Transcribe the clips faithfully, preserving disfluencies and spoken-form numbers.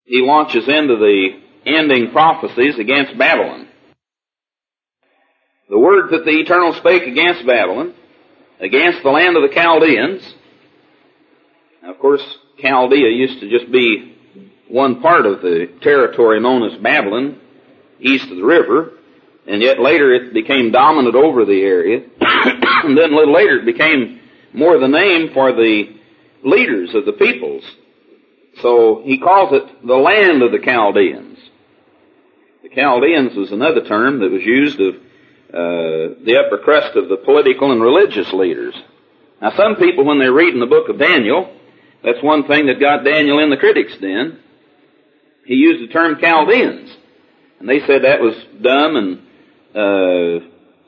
he launches into the ending prophecies against Babylon. The word that the Eternal spake against Babylon, against the land of the Chaldeans. Now, of course, Chaldea used to just be one part of the territory known as Babylon, east of the river, and yet later it became dominant over the area. And then a little later it became more the name for the leaders of the peoples. So he calls it the land of the Chaldeans. The Chaldeans was another term that was used of uh, the upper crust of the political and religious leaders. Now some people, when they're reading the book of Daniel, that's one thing that got Daniel in the critics' den. He used the term Chaldeans. And they said that was dumb and uh,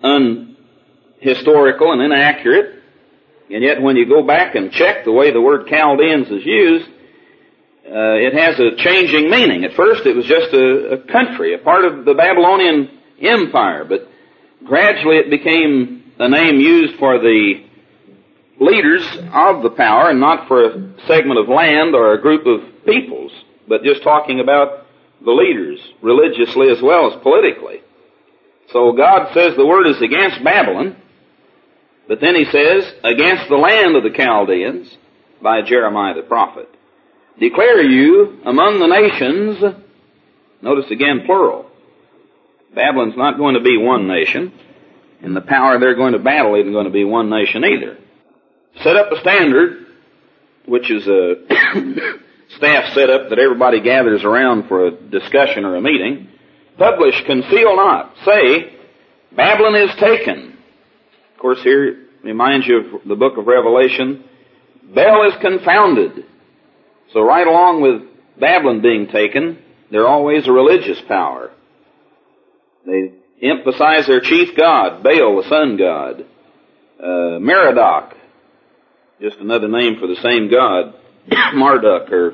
unhistorical and inaccurate. And yet when you go back and check the way the word Chaldeans is used, uh, it has a changing meaning. At first it was just a, a country, a part of the Babylonian Empire, but gradually it became a name used for the leaders of the power and not for a segment of land or a group of peoples, but just talking about the leaders, religiously as well as politically. So God says the word is against Babylon, but then he says, against the land of the Chaldeans, by Jeremiah the prophet. Declare you among the nations, notice again plural. Babylon's not going to be one nation, and the power they're going to battle isn't going to be one nation either. Set up a standard, which is a staff setup that everybody gathers around for a discussion or a meeting. Publish, conceal not. Say, Babylon is taken. Of course, here it reminds you of the book of Revelation. Bel is confounded. So right along with Babylon being taken, they're always a religious power. They emphasize their chief god, Baal, the sun god. Uh, Merodach, just another name for the same god, Marduk, or,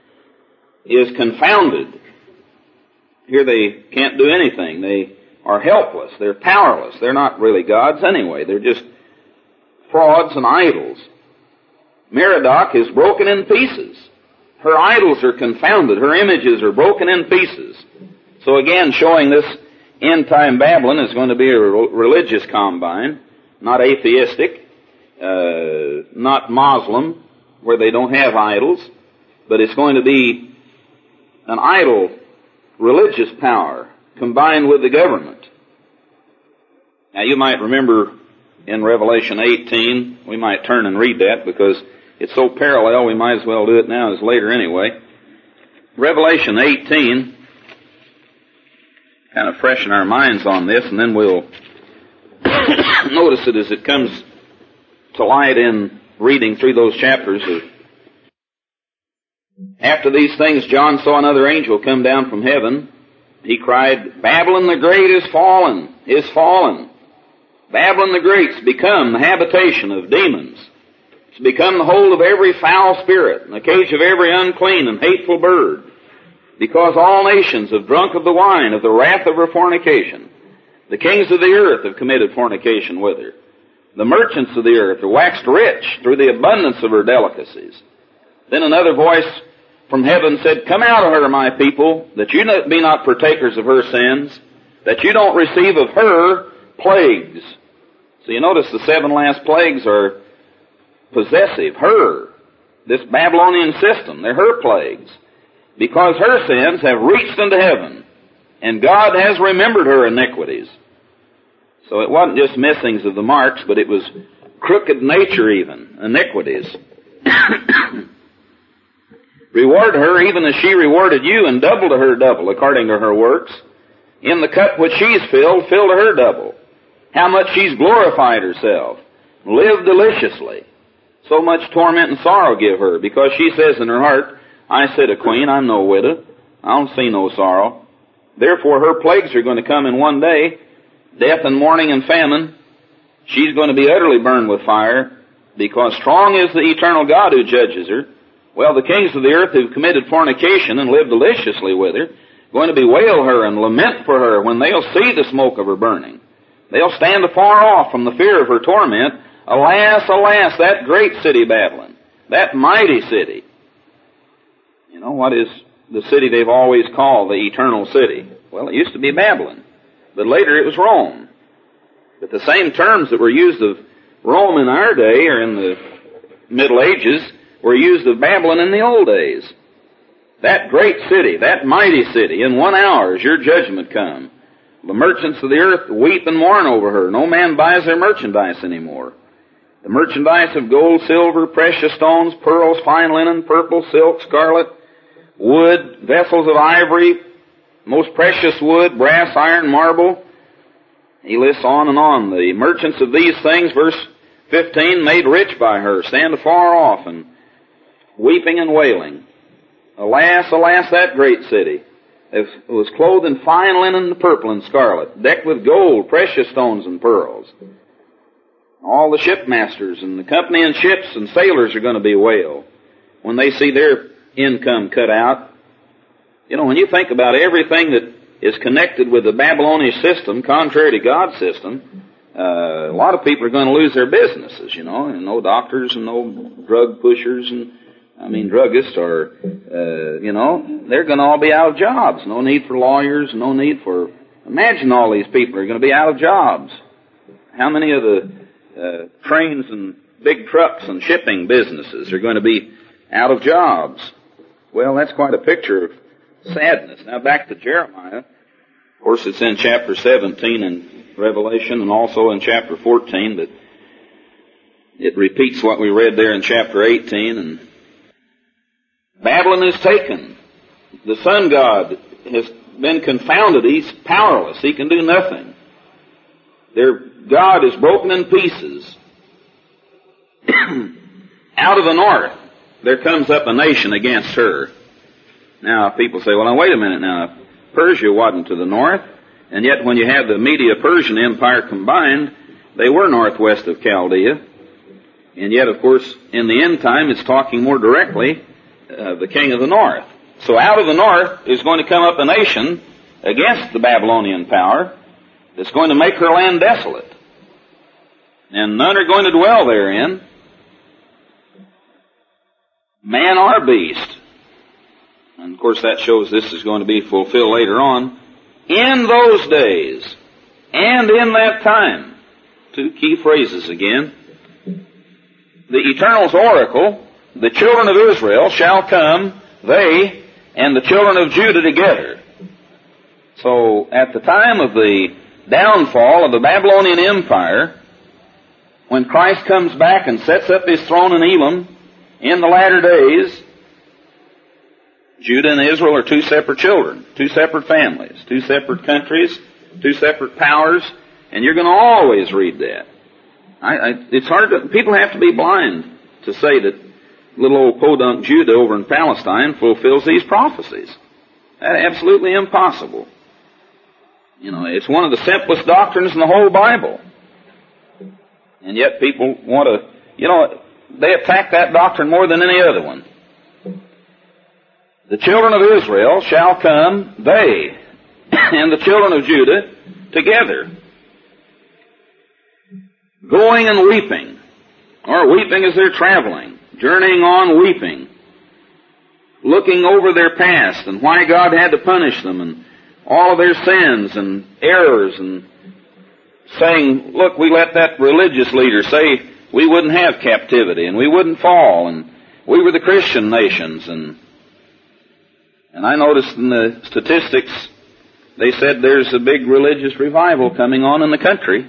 is confounded. Here they can't do anything. They are helpless. They're powerless. They're not really gods anyway. They're just frauds and idols. Merodach is broken in pieces. Her idols are confounded. Her images are broken in pieces. So again, showing this end-time Babylon is going to be a religious combine, not atheistic, uh, not Muslim, where they don't have idols, but it's going to be an idol religious power combined with the government. Now you might remember in Revelation eighteen, we might turn and read that because it's so parallel, we might as well do it now as later anyway. Revelation eighteen, kind of freshen our minds on this, and then we'll notice it as it comes to light in reading through those chapters. After these things, John saw another angel come down from heaven. He cried, Babylon the Great is fallen, is fallen. Babylon the Great's become the habitation of demons. It's become the hold of every foul spirit, and the cage of every unclean and hateful bird, because all nations have drunk of the wine of the wrath of her fornication. The kings of the earth have committed fornication with her. The merchants of the earth are waxed rich through the abundance of her delicacies. Then another voice from heaven said, Come out of her, my people, that you be not partakers of her sins, that you don't receive of her plagues. So you notice the seven last plagues are possessive. Her, this Babylonian system, they're her plagues. Because her sins have reached unto heaven, and God has remembered her iniquities. So it wasn't just missings of the marks, but it was crooked nature even, iniquities. Reward her even as she rewarded you, and double to her double, according to her works. In the cup which she's filled, fill to her double. How much she's glorified herself, lived deliciously. So much torment and sorrow give her, because she says in her heart, I sit a queen, I'm no widow, I don't see no sorrow. Therefore her plagues are going to come in one day, death and mourning and famine. She's going to be utterly burned with fire, because strong is the eternal God who judges her. Well, the kings of the earth who've committed fornication and lived deliciously with her, going to bewail her and lament for her when they'll see the smoke of her burning. They'll stand afar off from the fear of her torment. Alas, alas, that great city Babylon, that mighty city. You know, what is the city they've always called the Eternal City? Well, it used to be Babylon, but later it was Rome. But the same terms that were used of Rome in our day or in the Middle Ages were used of Babylon in the old days. That great city, that mighty city, in one hour is your judgment come. The merchants of the earth weep and mourn over her. No man buys their merchandise anymore. The merchandise of gold, silver, precious stones, pearls, fine linen, purple, silk, scarlet, wood, vessels of ivory, most precious wood, brass, iron, marble. He lists on and on. The merchants of these things, verse fifteen, made rich by her, stand afar off and weeping and wailing. Alas, alas, that great city. It was clothed in fine linen, purple and scarlet, decked with gold, precious stones and pearls. All the shipmasters and the company in ships and sailors are going to be wail when they see their income cut out. You know, when you think about everything that is connected with the Babylonian system, contrary to God's system, uh, a lot of people are going to lose their businesses, you know, and no doctors and no drug pushers and, I mean, druggists or, uh, you know, they're going to all be out of jobs. No need for lawyers, no need for, imagine all these people are going to be out of jobs. How many of the uh, trains and big trucks and shipping businesses are going to be out of jobs? Well, that's quite a picture of sadness. Now back to Jeremiah. Of course, it's in chapter seventeen in Revelation and also in chapter fourteen, but it repeats what we read there in chapter eighteen. And Babylon is taken. The sun god has been confounded. He's powerless. He can do nothing. Their God is broken in pieces. Out of the north, there comes up a nation against her. Now, people say, well, now wait a minute now. Persia wasn't to the north, and yet when you had the Media-Persian Empire combined, they were northwest of Chaldea. And yet, of course, in the end time, it's talking more directly of the king of the north. So out of the north is going to come up a nation against the Babylonian power that's going to make her land desolate. And none are going to dwell therein, man or beast. And of course that shows this is going to be fulfilled later on. In those days, and in that time, two key phrases again, the Eternal's oracle, the children of Israel shall come, they and the children of Judah together. So at the time of the downfall of the Babylonian Empire, when Christ comes back and sets up his throne in Elam in the latter days, Judah and Israel are two separate children, two separate families, two separate countries, two separate powers, and you're going to always read that. I, I, it's hard to, people have to be blind to say that little old podunk Judah over in Palestine fulfills these prophecies. That's absolutely impossible. You know, it's one of the simplest doctrines in the whole Bible. And yet people want to, you know, they attack that doctrine more than any other one. The children of Israel shall come, they, and the children of Judah together, going and weeping, or weeping as they're traveling, journeying on weeping, looking over their past and why God had to punish them and all of their sins and errors, and saying, look, we let that religious leader say we wouldn't have captivity and we wouldn't fall and we were the Christian nations. And and I noticed in the statistics they said there's a big religious revival coming on in the country.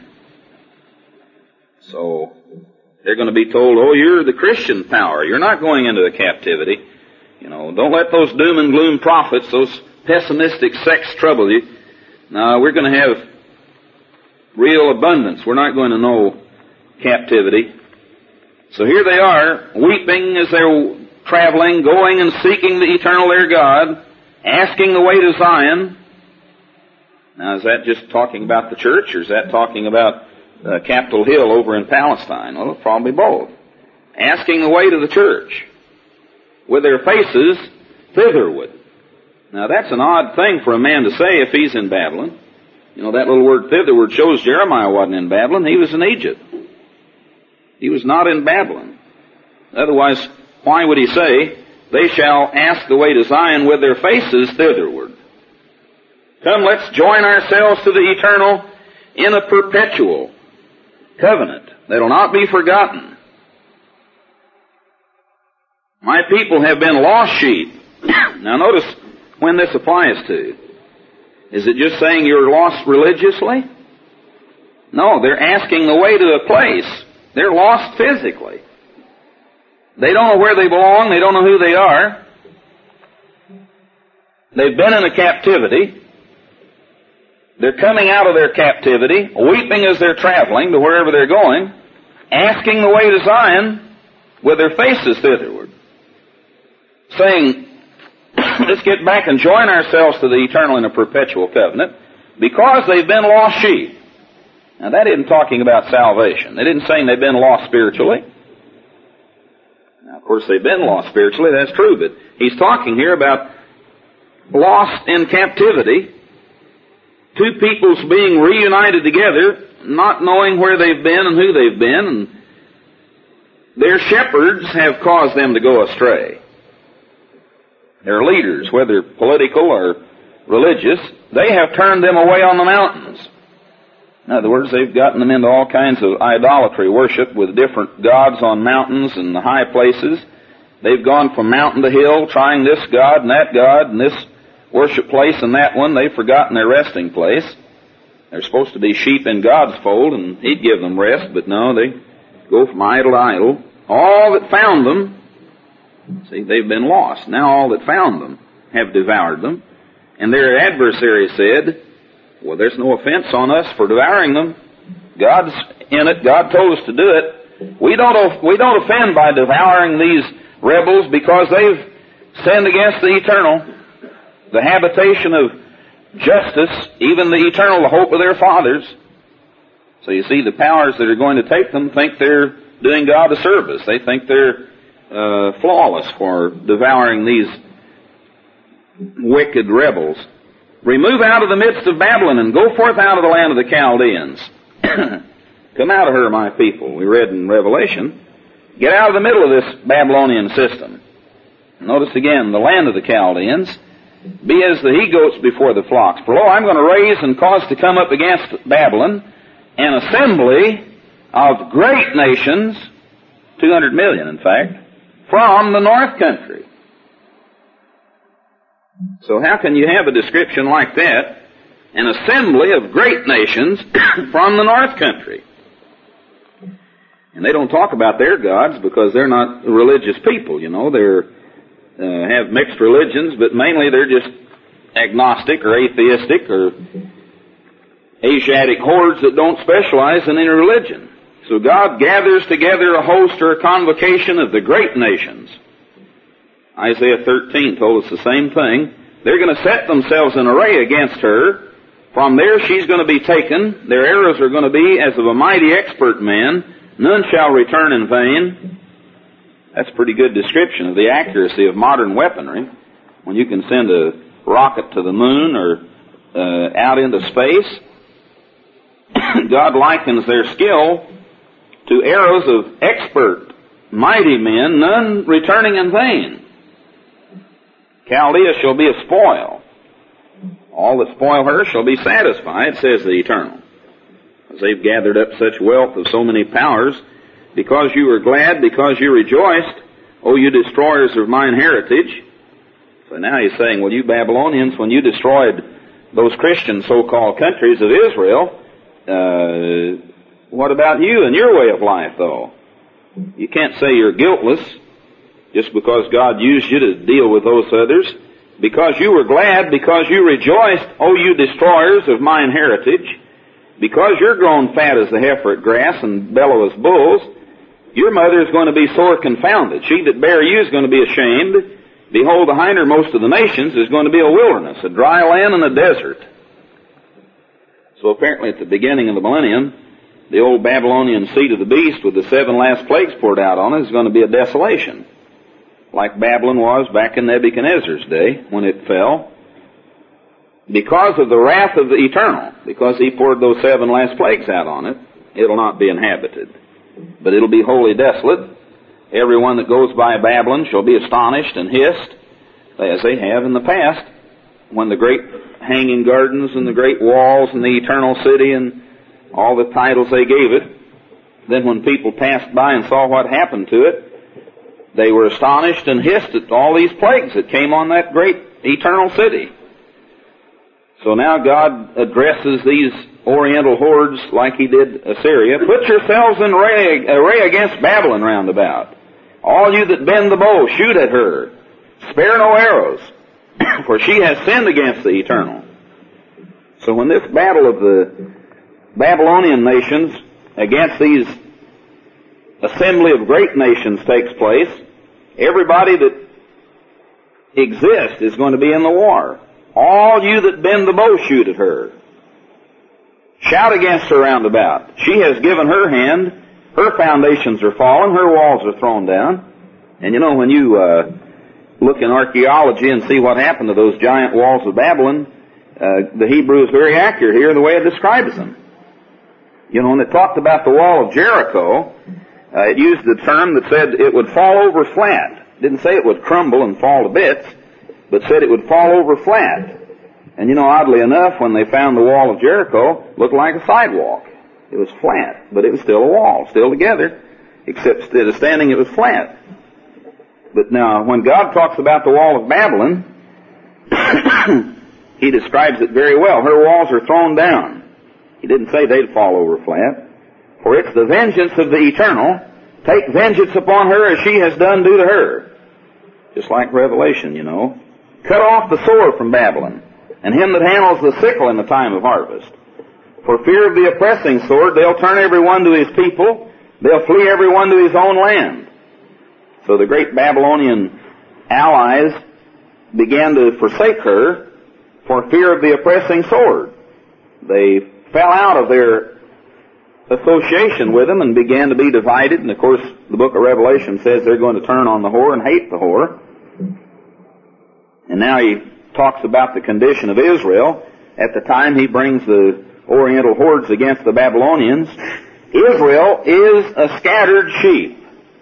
So they're going to be told, oh, you're the Christian power. You're not going into the captivity. You know, don't let those doom and gloom prophets, those pessimistic sects trouble you. No, we're going to have real abundance. We're not going to know captivity. So here they are, weeping as they're traveling, going and seeking the eternal their God, asking the way to Zion. Now, is that just talking about the church, or is that talking about uh, Capitol Hill over in Palestine? Well, probably both. Asking the way to the church, with their faces thitherward. Now, that's an odd thing for a man to say if he's in Babylon. You know, that little word thitherward shows Jeremiah wasn't in Babylon. He was in Egypt. He was not in Babylon. Otherwise, why would he say, they shall ask the way to Zion with their faces thitherward. Come, let's join ourselves to the eternal in a perpetual covenant that'll not be forgotten. My people have been lost sheep. Now notice when this applies to. Is it just saying you're lost religiously? No, they're asking the way to a place. They're lost physically. They don't know where they belong. They don't know who they are. They've been in a captivity. They're coming out of their captivity, weeping as they're traveling to wherever they're going, asking the way to Zion with their faces thitherward, saying, let's get back and join ourselves to the eternal in a perpetual covenant, because they've been lost sheep. Now that isn't talking about salvation. It isn't saying they've been lost spiritually. Now of course they've been lost spiritually, that's true, but he's talking here about lost in captivity, two peoples being reunited together, not knowing where they've been and who they've been, and their shepherds have caused them to go astray. Their leaders, whether political or religious, they have turned them away on the mountains. In other words, they've gotten them into all kinds of idolatry worship with different gods on mountains and the high places. They've gone from mountain to hill, trying this god and that god and this worship place and that one. They've forgotten their resting place. They're supposed to be sheep in God's fold, and He'd give them rest, but no, they go from idol to idol. All that found them, see, they've been lost. Now all that found them have devoured them. And their adversary said, well, there's no offense on us for devouring them. God's in it. God told us to do it. We don't, we don't offend by devouring these rebels because they've sinned against the eternal, the habitation of justice, even the eternal, the hope of their fathers. So you see, the powers that are going to take them think they're doing God a service. They think they're uh, flawless for devouring these wicked rebels. Remove out of the midst of Babylon and go forth out of the land of the Chaldeans. Come out of her, my people. We read in Revelation. Get out of the middle of this Babylonian system. Notice again, the land of the Chaldeans. Be as the he-goats before the flocks. For lo, I'm going to raise and cause to come up against Babylon an assembly of great nations, two hundred million in fact, from the north country. So how can you have a description like that? An assembly of great nations from the north country. And they don't talk about their gods because they're not religious people, you know. They're uh, have mixed religions, but mainly they're just agnostic or atheistic or Asiatic hordes that don't specialize in any religion. So God gathers together a host or a convocation of the great nations. Isaiah thirteen told us the same thing. They're going to set themselves in array against her. From there she's going to be taken. Their arrows are going to be as of a mighty expert man. None shall return in vain. That's a pretty good description of the accuracy of modern weaponry. When you can send a rocket to the moon or uh, out into space, God likens their skill to arrows of expert, mighty men, none returning in vain. Chaldea shall be a spoil. All that spoil her shall be satisfied, says the Eternal. As they've gathered up such wealth of so many powers, because you were glad, because you rejoiced, O you destroyers of mine heritage. So now he's saying, well, you Babylonians, when you destroyed those Christian so-called countries of Israel, uh, what about you and your way of life, though? You can't say you're guiltless just because God used you to deal with those others. Because you were glad, because you rejoiced, O you destroyers of mine heritage, because you're grown fat as the heifer at grass and bellow as bulls, your mother is going to be sore confounded. She that bare you is going to be ashamed. Behold, the hindermost of the nations is going to be a wilderness, a dry land and a desert. So apparently at the beginning of the millennium, the old Babylonian seed of the beast with the seven last plagues poured out on it is going to be a desolation, like Babylon was back in Nebuchadnezzar's day when it fell. Because of the wrath of the Eternal, because he poured those seven last plagues out on it, it'll not be inhabited. But it'll be wholly desolate, Everyone that goes by Babylon shall be astonished and hissed, as they have in the past, when the great hanging gardens and the great walls and the eternal city and all the titles they gave it. Then when people passed by and saw what happened to it, they were astonished and hissed at all these plagues that came on that great eternal city. So now God addresses these oriental hordes like he did Assyria. Put yourselves in array, array against Babylon round about. All you that bend the bow, shoot at her. Spare no arrows, for she has sinned against the eternal. So when this battle of the Babylonian nations against these assembly of great nations takes place, everybody that exists is going to be in the war. All you that bend the bow, shoot at her. Shout against her round about. She has given her hand. Her foundations are fallen. Her walls are thrown down. And you know, when you uh, look in archaeology and see what happened to those giant walls of Babylon, uh, the Hebrew is very accurate here in the way it describes them. You know, when it talked about the wall of Jericho, uh, it used the term that said it would fall over flat. It didn't say it would crumble and fall to bits, but said it would fall over flat. And you know, oddly enough, when they found the wall of Jericho, it looked like a sidewalk. It was flat, but it was still a wall, still together, except instead of standing, it was flat. But now, when God talks about the wall of Babylon, he describes it very well. Her walls are thrown down. He didn't say they'd fall over flat. For it's the vengeance of the eternal. Take vengeance upon her as she has done due to her. Just like Revelation, you know. Cut off the sword from Babylon, and him that handles the sickle in the time of harvest. For fear of the oppressing sword, they'll turn every one to his people. They'll flee every one to his own land. So the great Babylonian allies began to forsake her for fear of the oppressing sword. They fell out of their association with them and began to be divided. And of course, the book of Revelation says they're going to turn on the whore and hate the whore. And now he talks about the condition of Israel. At the time he brings the oriental hordes against the Babylonians, Israel is a scattered sheep.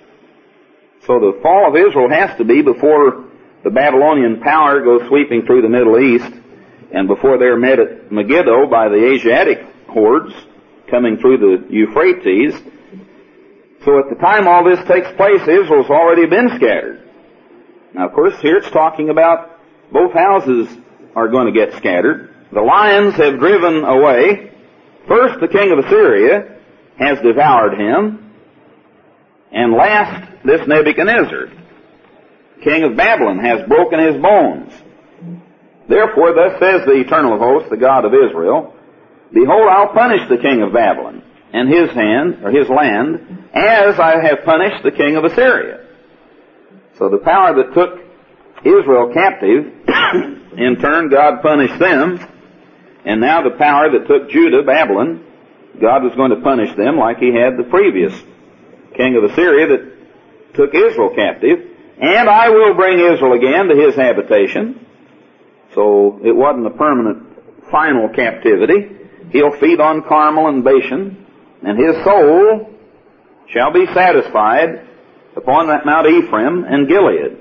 So the fall of Israel has to be before the Babylonian power goes sweeping through the Middle East, and before they're met at Megiddo by the Asiatic hordes coming through the Euphrates. So at the time all this takes place, Israel's already been scattered. Now, of course, here it's talking about both houses are going to get scattered. The lions have driven away. First, the king of Assyria has devoured him. And last, this Nebuchadnezzar, king of Babylon, has broken his bones. Therefore, thus says the Eternal of Hosts, the God of Israel, Behold, I'll punish the king of Babylon and his hand, or his land, as I have punished the king of Assyria. So the power that took Israel captive, in turn, God punished them. And now the power that took Judah, Babylon, God was going to punish them like he had the previous king of Assyria that took Israel captive. And I will bring Israel again to his habitation. So it wasn't a permanent, final captivity. He'll feed on Carmel and Bashan, and his soul shall be satisfied upon that Mount Ephraim and Gilead.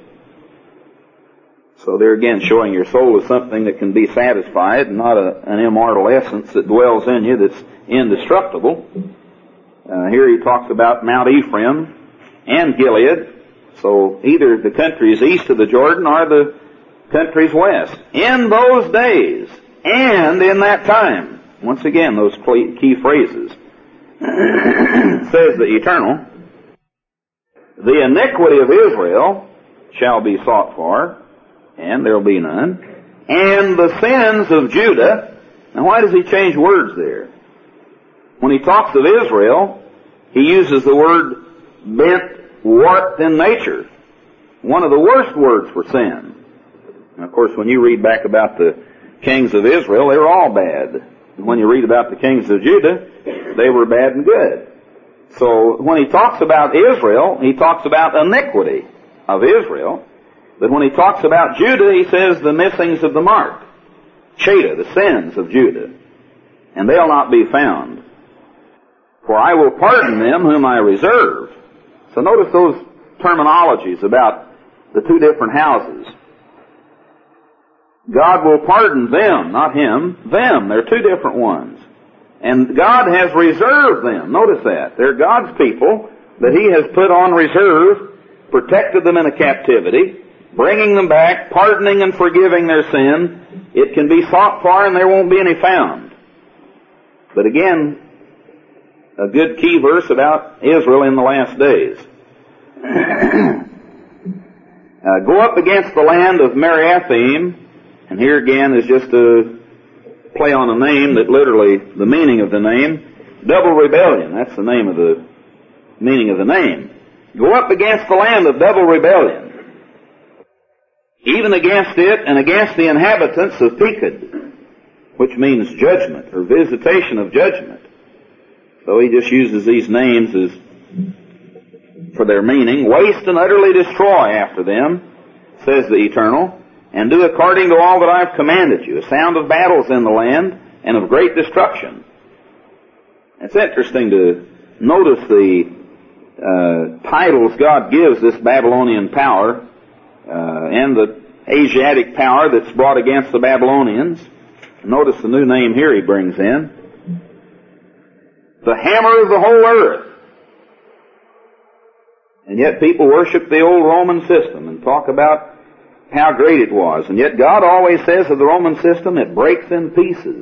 So there again, showing your soul is something that can be satisfied, not a, an immortal essence that dwells in you that's indestructible. Uh, here he talks about Mount Ephraim and Gilead. So either the countries east of the Jordan or the countries west. In those days and in that time. Once again, those key phrases. Says the Eternal, the iniquity of Israel shall be sought for, and there will be none. And the sins of Judah. Now why does he change words there? When he talks of Israel, he uses the word bent, warped in nature. One of the worst words for sin. And of course, when you read back about the kings of Israel, they were all bad. And when you read about the kings of Judah, they were bad and good. So when he talks about Israel, he talks about iniquity of Israel. But when he talks about Judah, he says the missings of the mark. Cheta, the sins of Judah. And they'll not be found. For I will pardon them whom I reserve. So notice those terminologies about the two different houses. God will pardon them, not him, them. They're two different ones. And God has reserved them. Notice that. They're God's people that he has put on reserve, protected them in a captivity, bringing them back, pardoning and forgiving their sin. It can be sought for and there won't be any found. But again, a good key verse about Israel in the last days. uh, go up against the land of Meriathaim, and here again is just a play on a name that literally, the meaning of the name, double rebellion. That's the name of the meaning of the name. Go up against the land of double rebellion, even against it and against the inhabitants of Pekod, which means judgment or visitation of judgment. So he just uses these names as for their meaning. Waste and utterly destroy after them, says the Eternal, and do according to all that I've commanded you. A sound of battles in the land and of great destruction. It's interesting to notice the uh, titles God gives this Babylonian power uh, and the Asiatic power that's brought against the Babylonians. Notice the new name here he brings in. The hammer of the whole earth. And yet people worship the old Roman system and talk about how great it was. And yet God always says of the Roman system, it breaks in pieces.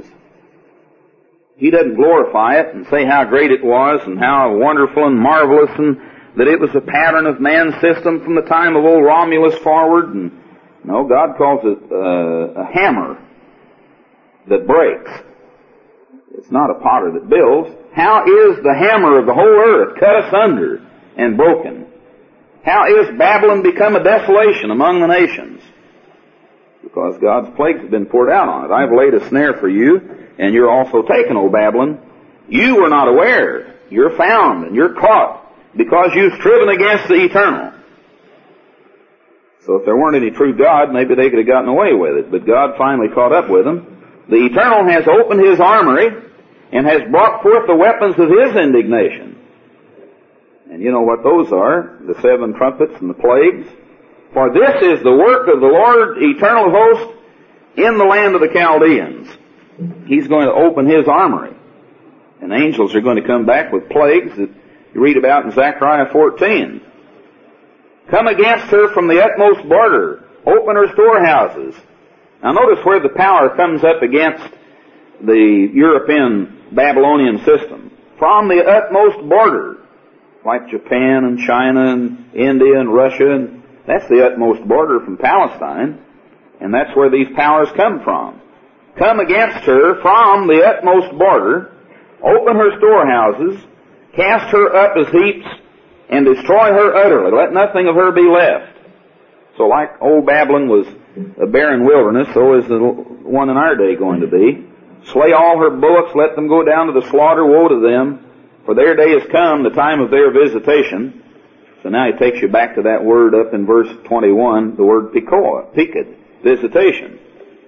He doesn't glorify it and say how great it was and how wonderful and marvelous and that it was a pattern of man's system from the time of old Romulus forward. And no, God calls it uh, a hammer that breaks. It's not a potter that builds. How is the hammer of the whole earth cut asunder and broken? How is Babylon become a desolation among the nations? Because God's plagues have been poured out on it. I've laid a snare for you, and you're also taken, O Babylon. You were not aware. You're found, and you're caught, because you've striven against the Eternal. So if there weren't any true God, maybe they could have gotten away with it. But God finally caught up with them. The Eternal has opened his armory and has brought forth the weapons of his indignation. And you know what those are, the seven trumpets and the plagues. For this is the work of the Lord, eternal host, in the land of the Chaldeans. He's going to open his armory. And angels are going to come back with plagues that you read about in Zechariah fourteen. Come against her from the utmost border. Open her storehouses. Now notice where the power comes up against the European Babylonian system. From the utmost border. Like Japan and China and India and Russia. And that's the utmost border from Palestine. And that's where these powers come from. Come against her from the utmost border. Open her storehouses. Cast her up as heaps. And destroy her utterly. Let nothing of her be left. So like old Babylon was a barren wilderness, so is the one in our day going to be. Slay all her bullocks, let them go down to the slaughter, woe to them, for their day has come, the time of their visitation. So now he takes you back to that word up in verse twenty-one, the word Pekoa, Pekod, visitation.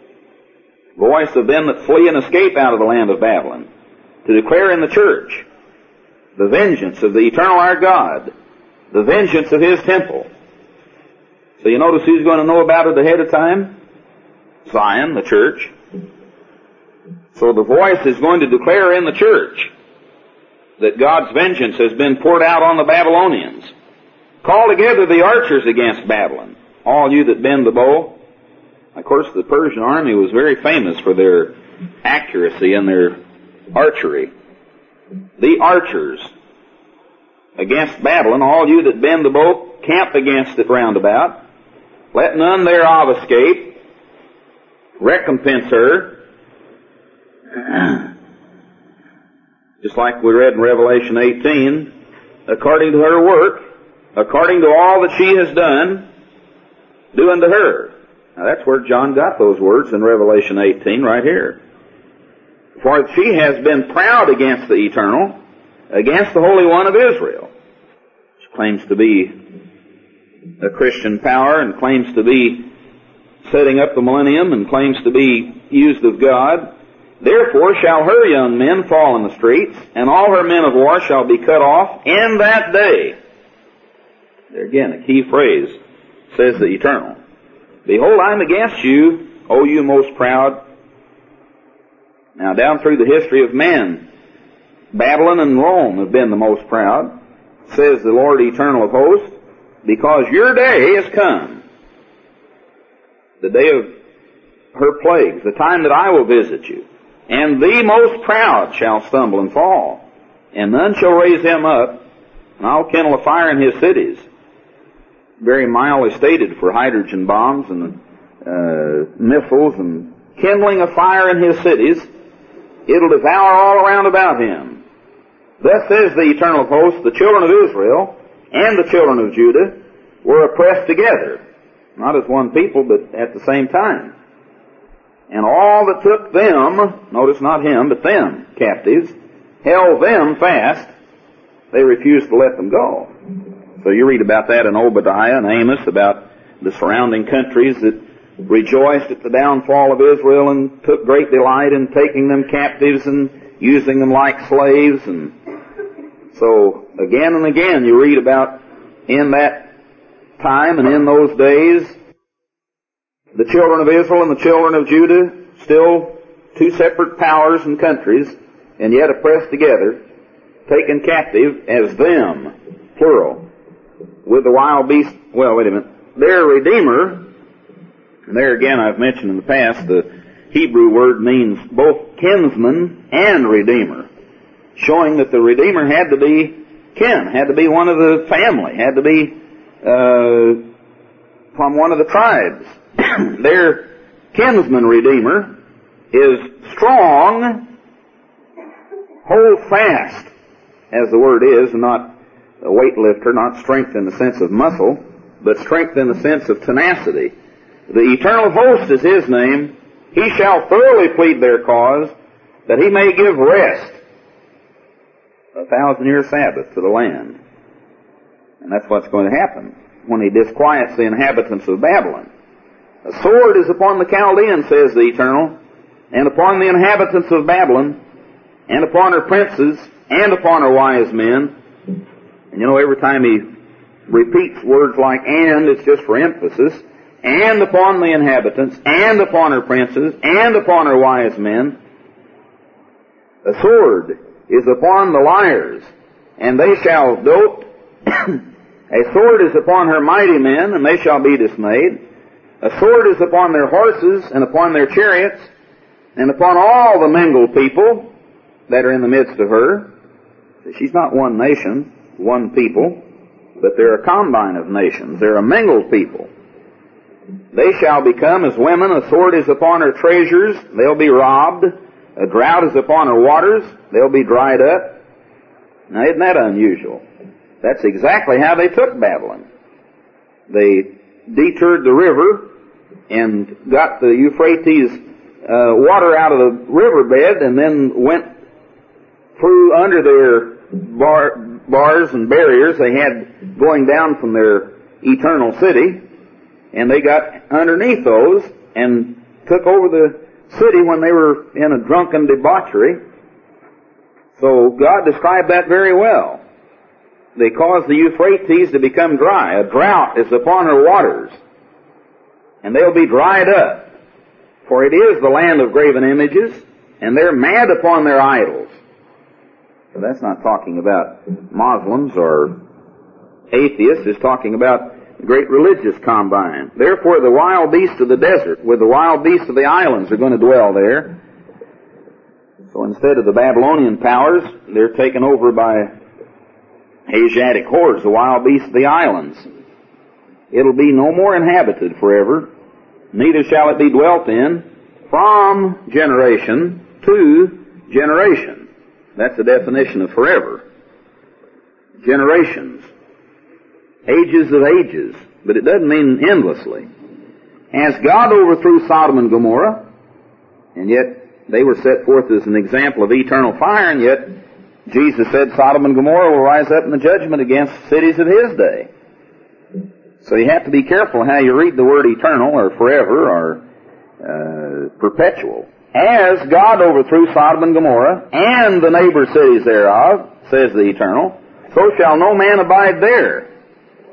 Voice of them that flee and escape out of the land of Babylon, to declare in the church the vengeance of the eternal our God, the vengeance of his temple. So you notice who's going to know about it ahead of time? Zion, the church. So the voice is going to declare in the church that God's vengeance has been poured out on the Babylonians. Call together the archers against Babylon, all you that bend the bow. Of course, the Persian army was very famous for their accuracy and their archery. The archers against Babylon, all you that bend the bow, camp against it round about. Let none thereof escape. Recompense her. Just like we read in Revelation eighteen, according to her work, according to all that she has done, do unto her. Now that's where John got those words in Revelation eighteen, right here. For she has been proud against the Eternal, against the Holy One of Israel. She claims to be a Christian power and claims to be setting up the millennium and claims to be used of God. Therefore shall her young men fall in the streets, and all her men of war shall be cut off in that day. There again, a key phrase, says the Eternal. Behold, I am against you, O you most proud. Now down through the history of men, Babylon and Rome have been the most proud, says the Lord Eternal of hosts, because your day is come, the day of her plagues, the time that I will visit you. And the most proud shall stumble and fall, and none shall raise him up, and I'll kindle a fire in his cities. Very mildly stated for hydrogen bombs and uh, missiles, and kindling a fire in his cities, it'll devour all around about him. Thus says the Eternal of hosts, the children of Israel and the children of Judah were oppressed together, not as one people, but at the same time. And all that took them, notice not him, but them, captives, held them fast. They refused to let them go. So you read about that in Obadiah and Amos, about the surrounding countries that rejoiced at the downfall of Israel and took great delight in taking them captives and using them like slaves. And so again and again you read about in that time and in those days, the children of Israel and the children of Judah, still two separate powers and countries, and yet oppressed together, taken captive as them, plural, with the wild beast. Well, wait a minute. Their Redeemer, and there again I've mentioned in the past, the Hebrew word means both kinsman and Redeemer, showing that the Redeemer had to be kin, had to be one of the family, had to be uh, from one of the tribes. Their kinsman Redeemer is strong, hold fast, as the word is, and not a weightlifter, not strength in the sense of muscle, but strength in the sense of tenacity. The Eternal of hosts is his name. He shall thoroughly plead their cause, that he may give rest, a thousand year Sabbath to the land. And that's what's going to happen when he disquiets the inhabitants of Babylon. A sword is upon the Chaldeans, says the Eternal, and upon the inhabitants of Babylon, and upon her princes, and upon her wise men. And you know, every time he repeats words like and, it's just for emphasis. And upon the inhabitants, and upon her princes, and upon her wise men. A sword is upon the liars, and they shall dote. A sword is upon her mighty men, and they shall be dismayed. A sword is upon their horses, and upon their chariots, and upon all the mingled people that are in the midst of her. She's not one nation, one people, but they're a combine of nations. They're a mingled people. They shall become as women. A sword is upon her treasures. They'll be robbed. A drought is upon her waters. They'll be dried up. Now, isn't that unusual? That's exactly how they took Babylon. They detoured the river and got the Euphrates uh, water out of the riverbed, and then went through under their bar, bars and barriers they had going down from their eternal city, and they got underneath those and took over the city when they were in a drunken debauchery. So God described that very well. They caused the Euphrates to become dry. A drought is upon her waters, and they'll be dried up. For it is the land of graven images, and they're mad upon their idols. So that's not talking about Muslims or atheists. It's talking about the great religious combine. Therefore the wild beasts of the desert, with the wild beasts of the islands, are going to dwell there. So instead of the Babylonian powers, they're taken over by Asiatic hordes, the wild beasts of the islands. It'll be no more inhabited forever, neither shall it be dwelt in from generation to generation. That's the definition of forever. Generations. Ages of ages. But it doesn't mean endlessly. As God overthrew Sodom and Gomorrah, and yet they were set forth as an example of eternal fire, and yet Jesus said Sodom and Gomorrah will rise up in the judgment against cities of His day. So you have to be careful how you read the word eternal or forever or uh, perpetual. As God overthrew Sodom and Gomorrah and the neighbor cities thereof, says the Eternal, so shall no man abide there.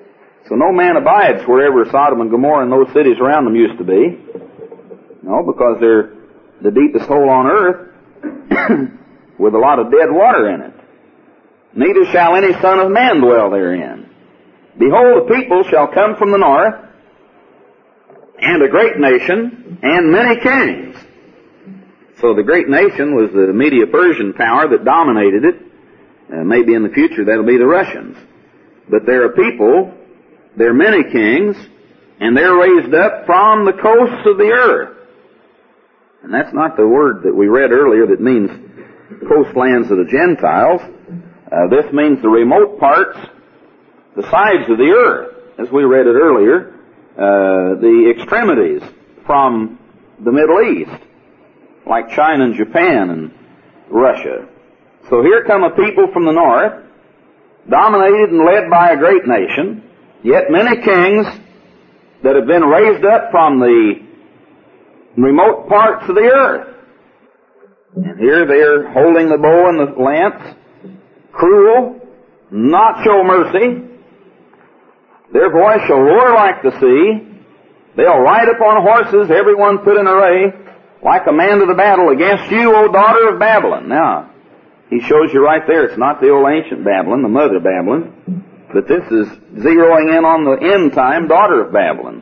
So no man abides wherever Sodom and Gomorrah and those cities around them used to be. No, because they're the deepest hole on earth with a lot of dead water in it. Neither shall any son of man dwell therein. Behold, the people shall come from the north, and a great nation, and many kings. So the great nation was the Medo-Persian power that dominated it. Uh, maybe in the future that'll be the Russians. But there are people, there are many kings, and they're raised up from the coasts of the earth. And that's not the word that we read earlier that means coastlands of the Gentiles. Uh, this means the remote parts, the sides of the earth, as we read it earlier, uh, the extremities from the Middle East, like China and Japan and Russia. So here come a people from the north, dominated and led by a great nation, yet many kings that have been raised up from the remote parts of the earth. And here they're holding the bow and the lance, cruel, not show mercy. Their voice shall roar like the sea. They'll ride upon horses, everyone put in array, like a man to the battle against you, O daughter of Babylon. Now, he shows you right there, it's not the old ancient Babylon, the mother Babylon, but this is zeroing in on the end time daughter of Babylon.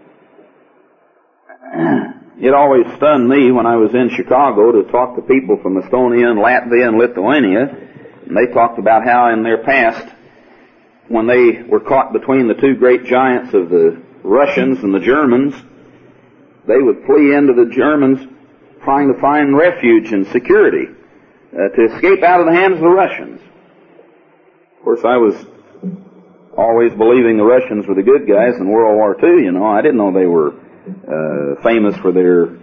It always stunned me when I was in Chicago to talk to people from Estonia and Latvia and Lithuania, and they talked about how in their past, when they were caught between the two great giants of the Russians and the Germans, they would flee into the Germans trying to find refuge and security uh, to escape out of the hands of the Russians. Of course, I was always believing the Russians were the good guys in World War Two, you know. I didn't know they were uh, famous for their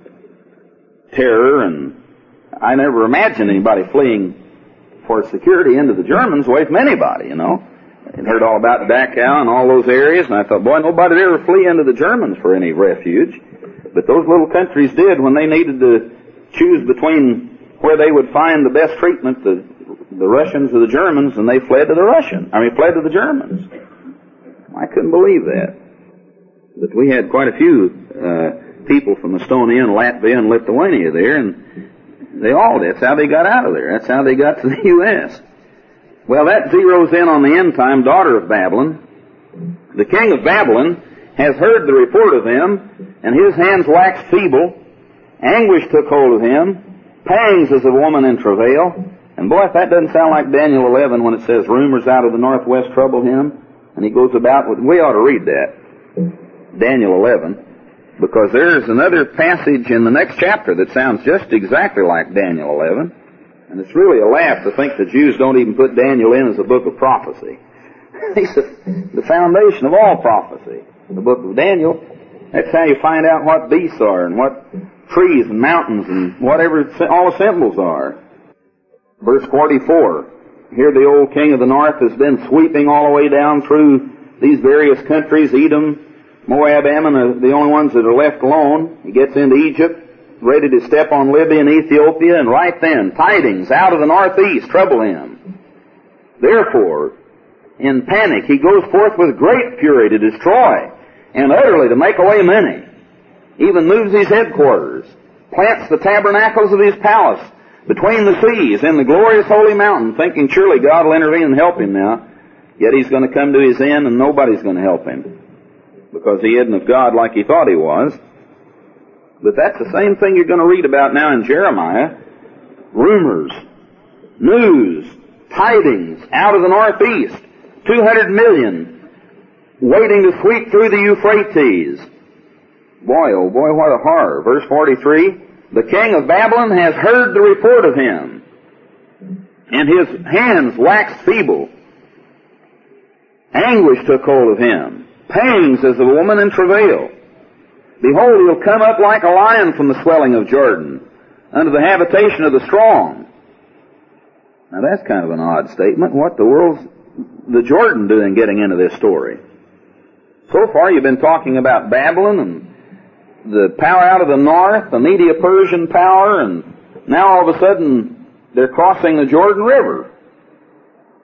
terror, and I never imagined anybody fleeing for security into the Germans away from anybody, you know. I heard all about Dachau and all those areas, and I thought, boy, nobody'd ever flee into the Germans for any refuge. But those little countries did when they needed to choose between where they would find the best treatment, the, the Russians or the Germans, and they fled to the Russians. I mean, fled to the Germans. I couldn't believe that. But we had quite a few uh, people from Estonia and Latvia and Lithuania there, and they all did. That's how they got out of there. That's how they got to the U S Well, that zeroes in on the end time daughter of Babylon. The king of Babylon has heard the report of them, and his hands waxed feeble. Anguish took hold of him, pangs as a woman in travail. And boy, if that doesn't sound like Daniel eleven when it says, rumors out of the northwest trouble him, and he goes about with, we ought to read that, Daniel eleven, because there's another passage in the next chapter that sounds just exactly like Daniel eleven. And it's really a laugh to think the Jews don't even put Daniel in as a book of prophecy. He's the foundation of all prophecy. The book of Daniel, that's how you find out what beasts are and what trees and mountains and whatever all the symbols are. Verse forty-four, here the old king of the north has been sweeping all the way down through these various countries. Edom, Moab, Ammon are the only ones that are left alone. He gets into Egypt, ready to step on Libya and Ethiopia, and right then, tidings out of the northeast trouble him. Therefore, in panic, he goes forth with great fury to destroy, and utterly to make away many. Even moves his headquarters, plants the tabernacles of his palace between the seas in the glorious holy mountain, thinking surely God will intervene and help him now. Yet he's going to come to his end, and nobody's going to help him, because he isn't of God like he thought he was. But that's the same thing you're going to read about now in Jeremiah. Rumors, news, tidings out of the northeast. two hundred million waiting to sweep through the Euphrates. Boy, oh boy, what a horror. Verse forty-three, the king of Babylon has heard the report of him, and his hands waxed feeble. Anguish took hold of him, pangs as a woman in travail. Behold, he'll come up like a lion from the swelling of Jordan, unto the habitation of the strong. Now that's kind of an odd statement. What the world's the Jordan doing getting into this story? So far you've been talking about Babylon and the power out of the north, the Medo-Persian power, and now all of a sudden they're crossing the Jordan River.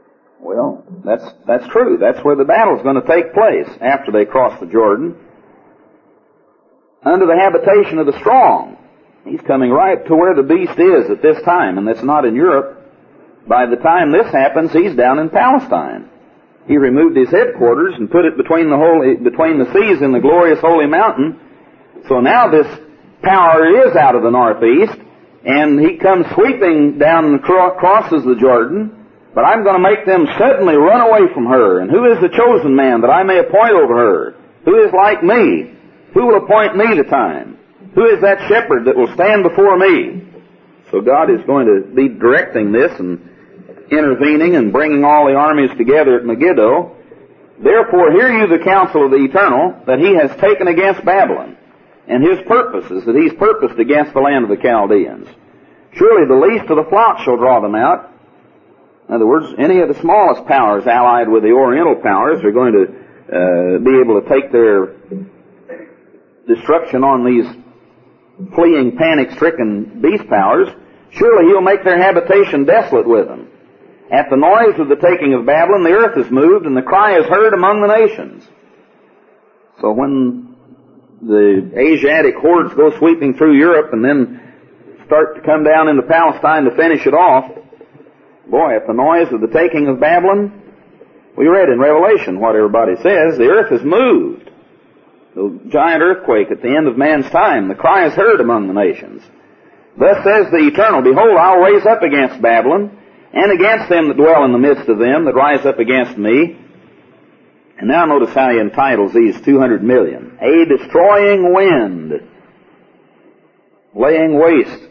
Well, that's, that's true. That's where the battle's going to take place after they cross the Jordan. Under the habitation of the strong. He's coming right to where the beast is at this time, and that's not in Europe. By the time this happens, he's down in Palestine. He removed his headquarters and put it between the holy, between the seas in the glorious holy mountain. So now this power is out of the northeast, and he comes sweeping down and cro- crosses the Jordan. But I'm going to make them suddenly run away from her. And who is the chosen man that I may appoint over her? Who is like me? Who will appoint me the time? Who is that shepherd that will stand before me? So God is going to be directing this and intervening and bringing all the armies together at Megiddo. Therefore hear you the counsel of the Eternal, that he has taken against Babylon, and his purposes, that he's purposed against the land of the Chaldeans. Surely the least of the flock shall draw them out. In other words, any of the smallest powers allied with the Oriental powers are going to uh, be able to take their destruction on these fleeing, panic-stricken beast powers. Surely he'll make their habitation desolate with them. At the noise of the taking of Babylon, the earth is moved, and the cry is heard among the nations. So when the Asiatic hordes go sweeping through Europe and then start to come down into Palestine to finish it off, boy, at the noise of the taking of Babylon, we read in Revelation what everybody says, the earth is moved. The giant earthquake at the end of man's time, the cry is heard among the nations. Thus says the Eternal, behold, I'll raise up against Babylon, and against them that dwell in the midst of them, that rise up against me. And now notice how he entitles these two hundred million. A destroying wind, laying waste.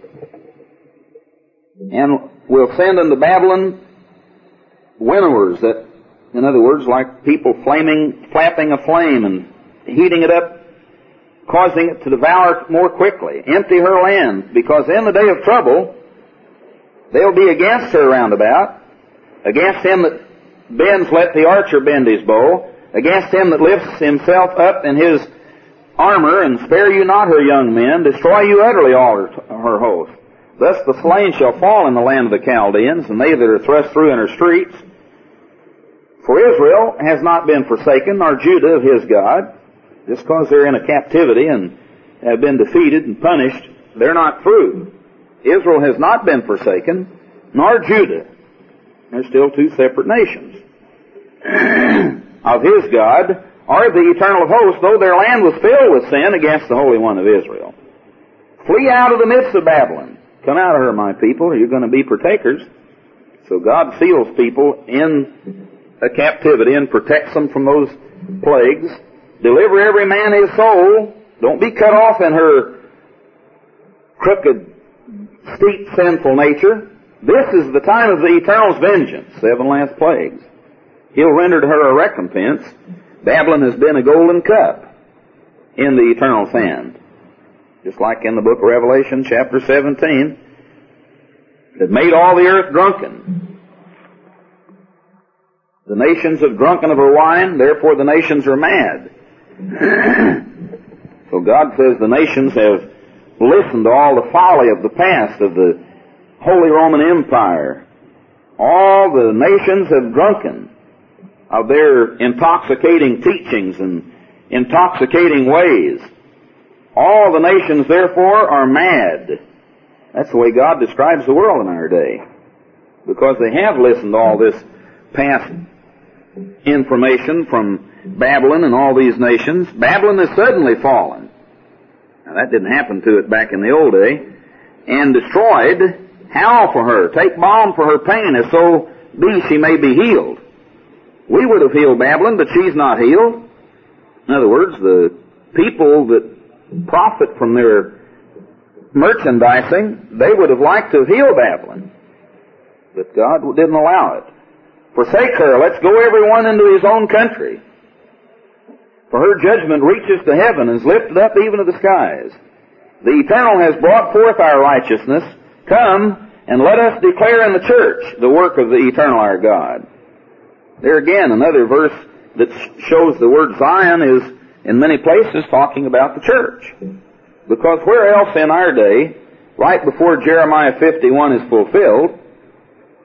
And will send unto Babylon winnowers, that, in other words, like people flaming, flapping a flame and heating it up, causing it to devour more quickly. Empty her land, because in the day of trouble, they'll be against her round about, against him that bends, let the archer bend his bow, against him that lifts himself up in his armor, and spare you not her young men, destroy you utterly all her, her host. Thus the slain shall fall in the land of the Chaldeans, and they that are thrust through in her streets. For Israel has not been forsaken, nor Judah of his God. Just because they're in a captivity and have been defeated and punished, they're not through. Israel has not been forsaken, nor Judah. They're still two separate nations. Of his God, or the Eternal of hosts, though their land was filled with sin against the Holy One of Israel. Flee out of the midst of Babylon. Come out of her, my people, or you're going to be partakers. So God seals people in a captivity and protects them from those plagues. Deliver every man his soul. Don't be cut off in her crooked, steep, sinful nature. This is the time of the Eternal's vengeance, seven last plagues. He'll render to her a recompense. Babylon has been a golden cup in the Eternal's hand. Just like in the book of Revelation, chapter seventeen, that made all the earth drunken. The nations have drunken of her wine, therefore the nations are mad. So God says the nations have listened to all the folly of the past, of the Holy Roman Empire. All the nations have drunken of their intoxicating teachings and intoxicating ways. All the nations, therefore, are mad. That's the way God describes the world in our day. Because they have listened to all this past information from Babylon and all these nations. Babylon has suddenly fallen. Now that didn't happen to it back in the old day. And destroyed. Howl for her. Take balm for her pain, if so be she may be healed. We would have healed Babylon, but she's not healed. In other words, the people that profit from their merchandising, they would have liked to have healed Babylon. But God didn't allow it. Forsake her, let's go everyone into his own country. For her judgment reaches to heaven and is lifted up even to the skies. The Eternal has brought forth our righteousness. Come and let us declare in the church the work of the Eternal our God. There again, another verse that shows the word Zion is in many places talking about the church. Because where else in our day, right before Jeremiah fifty-one is fulfilled,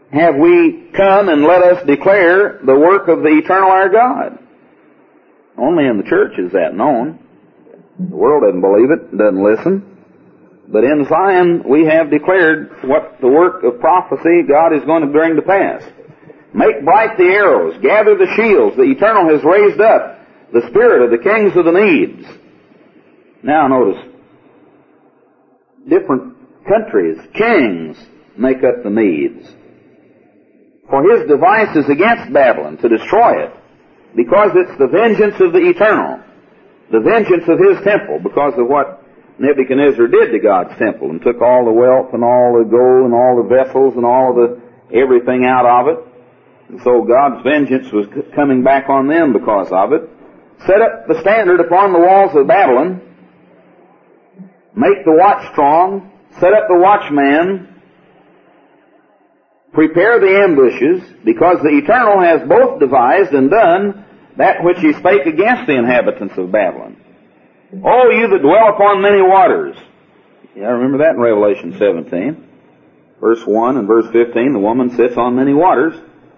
have we come and let us declare the work of the eternal our God. Only in the church is that known. The world doesn't believe it, doesn't listen. But in Zion we have declared what the work of prophecy God is going to bring to pass. Make bright the arrows, gather the shields, the eternal has raised up the spirit of the kings of the Medes. Now notice, different countries, kings, make up the Medes. For his device is against Babylon, to destroy it, because it's the vengeance of the eternal, the vengeance of his temple, because of what Nebuchadnezzar did to God's temple, and took all the wealth and all the gold and all the vessels and all the everything out of it. And so God's vengeance was coming back on them because of it. Set up the standard upon the walls of Babylon. Make the watch strong. Set up the watchman. Prepare the ambushes, because the Eternal has both devised and done that which he spake against the inhabitants of Babylon. O you that dwell upon many waters. Yeah, remember that in Revelation seventeen. Verse one and verse fifteen, the woman sits on many waters.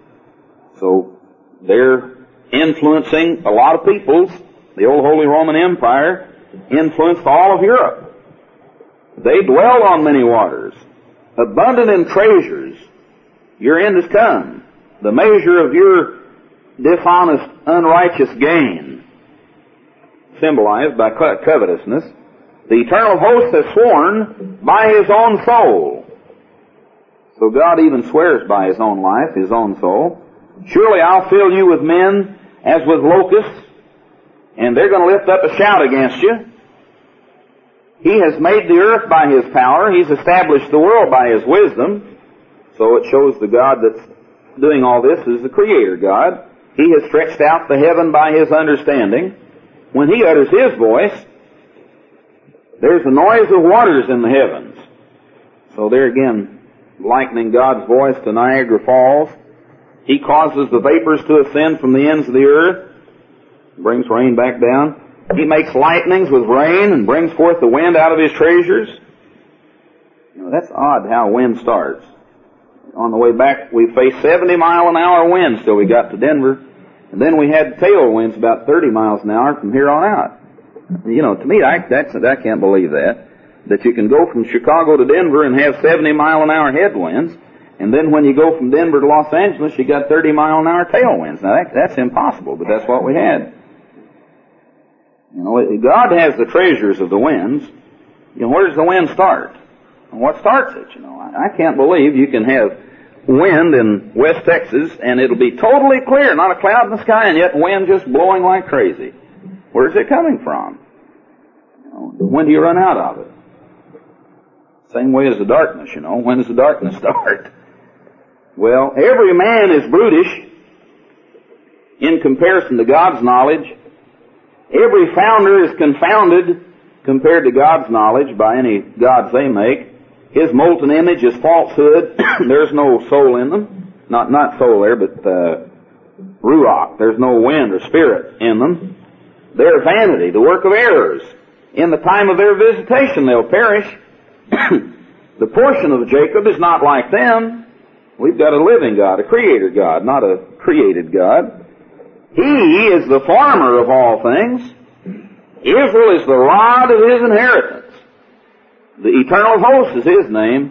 So they're influencing a lot of peoples. The old Holy Roman Empire influenced all of Europe. They dwell on many waters, abundant in treasures. Your end has come. The measure of your dishonest, unrighteous gain, symbolized by co- covetousness, the eternal host has sworn by his own soul. So God even swears by his own life, his own soul. Surely I'll fill you with men as with locusts, and they're going to lift up a shout against you. He has made the earth by his power. He's established the world by his wisdom. So it shows the God that's doing all this is the Creator God. He has stretched out the heaven by his understanding. When he utters his voice, there's a noise of waters in the heavens. So there again, likening God's voice to Niagara Falls. He causes the vapors to ascend from the ends of the earth, brings rain back down. He makes lightnings with rain and brings forth the wind out of his treasures. You know, that's odd how wind starts. On the way back, we faced seventy mile an hour winds till we got to Denver. And then we had tailwinds about thirty miles an hour from here on out. You know, to me, I, that's, I can't believe that. That you can go from Chicago to Denver and have seventy mile an hour headwinds, and then when you go from Denver to Los Angeles, you got thirty mile an hour tailwinds. Now that, that's impossible, but that's what we had. You know, God has the treasures of the winds. You know, where does the wind start? And what starts it? You know, I, I can't believe you can have wind in West Texas and it'll be totally clear, not a cloud in the sky, and yet wind just blowing like crazy. Where's it coming from? You know, when do you run out of it? Same way as the darkness, you know. When does the darkness start? Well, every man is brutish in comparison to God's knowledge. Every founder is confounded compared to God's knowledge by any gods they make. His molten image is falsehood. There's no soul in them. Not not soul there, but uh, ruach. There's no wind or spirit in them. They're vanity, the work of errors. In the time of their visitation they'll perish. The portion of Jacob is not like them. We've got a living God, a creator God, not a created God. He is the farmer of all things. Israel is the rod of his inheritance. The eternal host is his name.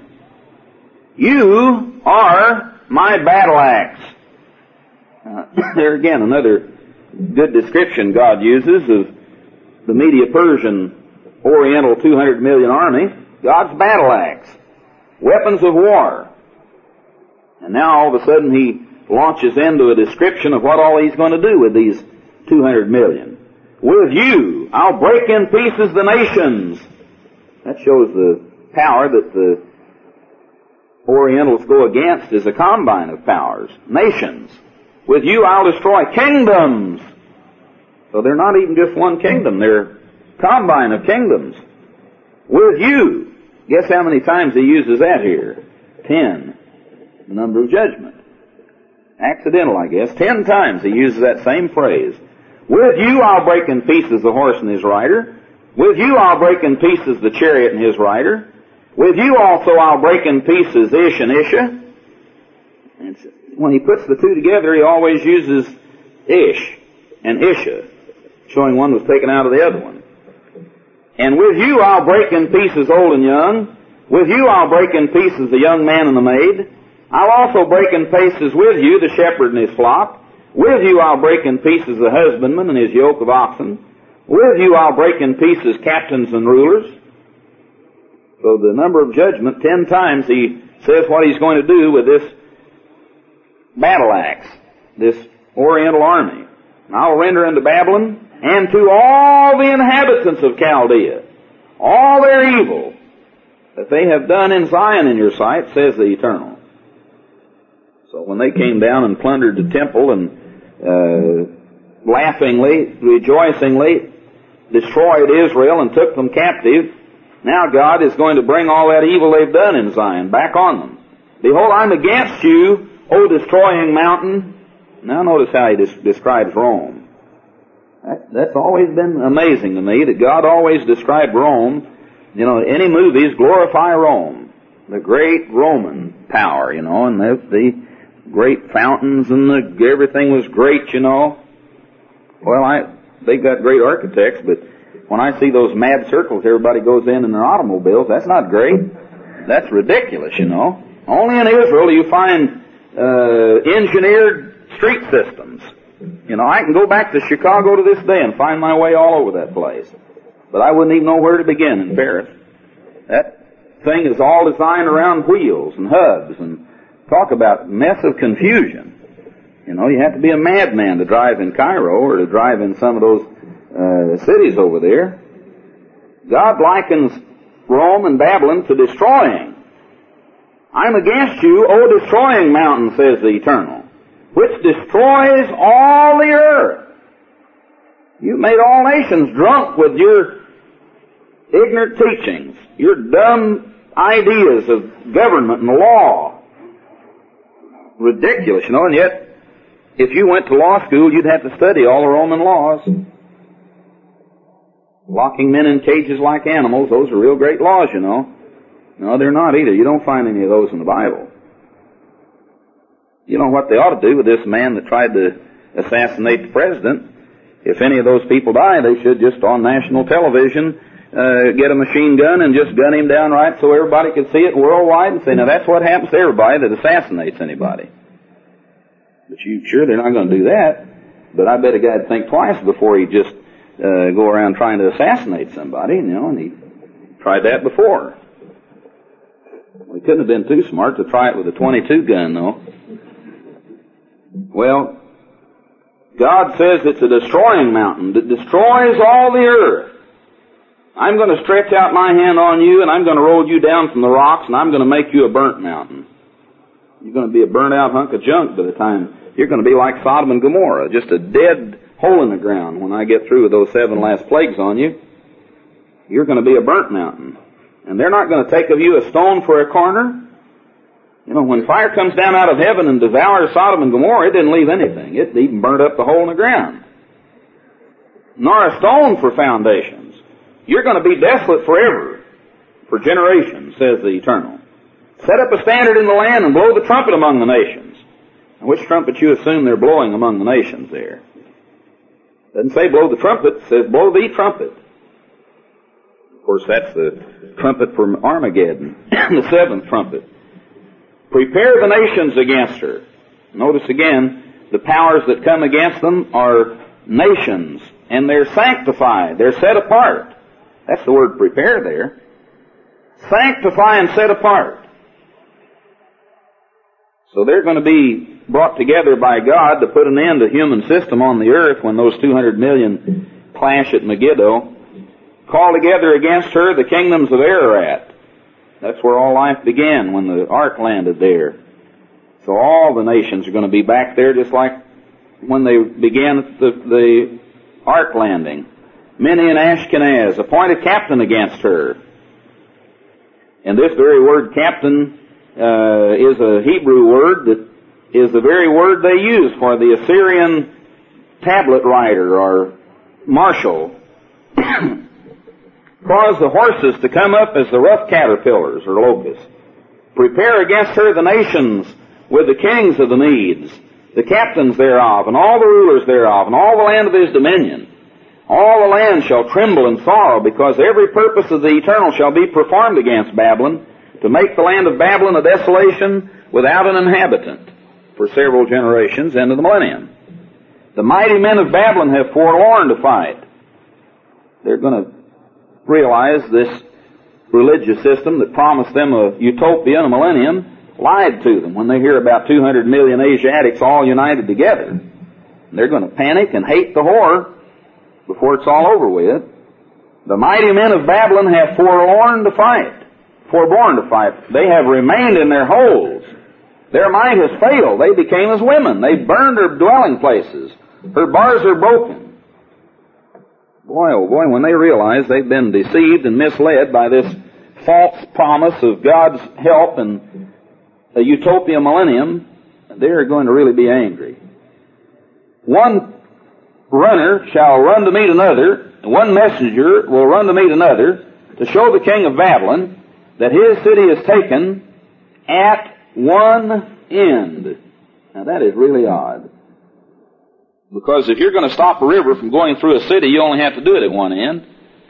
You are my battle axe. Uh, there again, another good description God uses of the Medo-Persian Oriental two hundred million army. God's battle axe. Weapons of war. And now all of a sudden he launches into a description of what all he's going to do with these two hundred million. With you, I'll break in pieces the nations. That shows the power that the Orientals go against is a combine of powers. Nations. With you I'll destroy kingdoms. So they're not even just one kingdom, they're a combine of kingdoms. With you. Guess how many times he uses that here? Ten. The number of judgment. Accidental, I guess. Ten times he uses that same phrase. With you I'll break in pieces the horse and his rider. With you I'll break in pieces the chariot and his rider. With you also I'll break in pieces Ish and Isha. It's, when he puts the two together, he always uses Ish and Isha, showing one was taken out of the other one. And with you I'll break in pieces old and young. With you I'll break in pieces the young man and the maid. I'll also break in pieces with you the shepherd and his flock. With you I'll break in pieces the husbandman and his yoke of oxen. With you I'll break in pieces captains and rulers. So the number of judgment, ten times he says what he's going to do with this battle axe, this oriental army. I'll render unto Babylon and to all the inhabitants of Chaldea all their evil that they have done in Zion in your sight, says the Eternal. So when they came down and plundered the temple and uh, laughingly, rejoicingly destroyed Israel and took them captive, now God is going to bring all that evil they've done in Zion back on them. Behold, I'm against you, O destroying mountain. Now notice how he des- describes Rome. That, that's always been amazing to me, that God always described Rome. You know, any movies glorify Rome, the great Roman power, you know, and the, the great fountains and the, everything was great, you know. Well, I, they've got great architects, but when I see those mad circles everybody goes in in their automobiles, that's not great. That's ridiculous, you know. Only in Israel do you find uh, engineered street systems. You know, I can go back to Chicago to this day and find my way all over that place. But I wouldn't even know where to begin in Paris. That thing is all designed around wheels and hubs, and talk about mess of confusion. You know, you have to be a madman to drive in Cairo or to drive in some of those uh, cities over there. God likens Rome and Babylon to destroying. I'm against you, O destroying mountain, says the Eternal, which destroys all the earth. You made all nations drunk with your ignorant teachings, your dumb ideas of government and law. Ridiculous, you know, and yet, if you went to law school, you'd have to study all the Roman laws. Locking men in cages like animals, those are real great laws, you know. No, they're not either. You don't find any of those in the Bible. You know what they ought to do with this man that tried to assassinate the president? If any of those people die, they should just on national television uh, get a machine gun and just gun him downright so everybody could see it worldwide and say, now that's what happens to everybody that assassinates anybody. But you sure they're not going to do that. But I bet a guy'd think twice before he'd just uh, go around trying to assassinate somebody, you know, and he tried that before. Well, he couldn't have been too smart to try it with a twenty-two gun, though. Well, God says it's a destroying mountain that destroys all the earth. I'm going to stretch out my hand on you, and I'm going to roll you down from the rocks, and I'm going to make you a burnt mountain. You're going to be a burnt-out hunk of junk by the time. You're going to be like Sodom and Gomorrah, just a dead hole in the ground when I get through with those seven last plagues on you. You're going to be a burnt mountain. And they're not going to take of you a stone for a corner. You know, when fire comes down out of heaven and devours Sodom and Gomorrah, it didn't leave anything. It even burned up the hole in the ground. Nor a stone for foundations. You're going to be desolate forever, for generations, says the Eternal. Set up a standard in the land and blow the trumpet among the nations. Now, which trumpet you assume they're blowing among the nations there? Doesn't say blow the trumpet, it says blow the trumpet. Of course, that's the trumpet from Armageddon, the seventh trumpet. Prepare the nations against her. Notice again, the powers that come against them are nations, and they're sanctified, they're set apart. That's the word prepare there. Sanctify and set apart. So they're going to be brought together by God to put an end to human system on the earth when those two hundred million clash at Megiddo. Call together against her the kingdoms of Ararat. That's where all life began when the ark landed there. So all the nations are going to be back there just like when they began the, the ark landing. Many in Ashkenaz, appoint a captain against her. And this very word captain uh, is a Hebrew word that is the very word they use for the Assyrian tablet writer or marshal. Cause the horses to come up as the rough caterpillars or locusts. Prepare against her the nations with the kings of the Medes, the captains thereof, and all the rulers thereof, and all the land of his dominion. All the land shall tremble and sorrow, because every purpose of the Eternal shall be performed against Babylon, to make the land of Babylon a desolation without an inhabitant for several generations into the millennium. The mighty men of Babylon have forlorn to fight. They're going to realize this religious system that promised them a utopia and a millennium lied to them when they hear about two hundred million Asiatics all united together. They're going to panic and hate the horror before it's all over with. The mighty men of Babylon have forlorn to fight, forborne to fight. They have remained in their holes. Their might has failed. They became as women. They burned her dwelling places. Her bars are broken. Boy, oh boy, when they realize they've been deceived and misled by this false promise of God's help and a utopia millennium, they're going to really be angry. One runner shall run to meet another, and one messenger will run to meet another, to show the king of Babylon that his city is taken at one end. Now that is really odd. Because if you're going to stop a river from going through a city, you only have to do it at one end.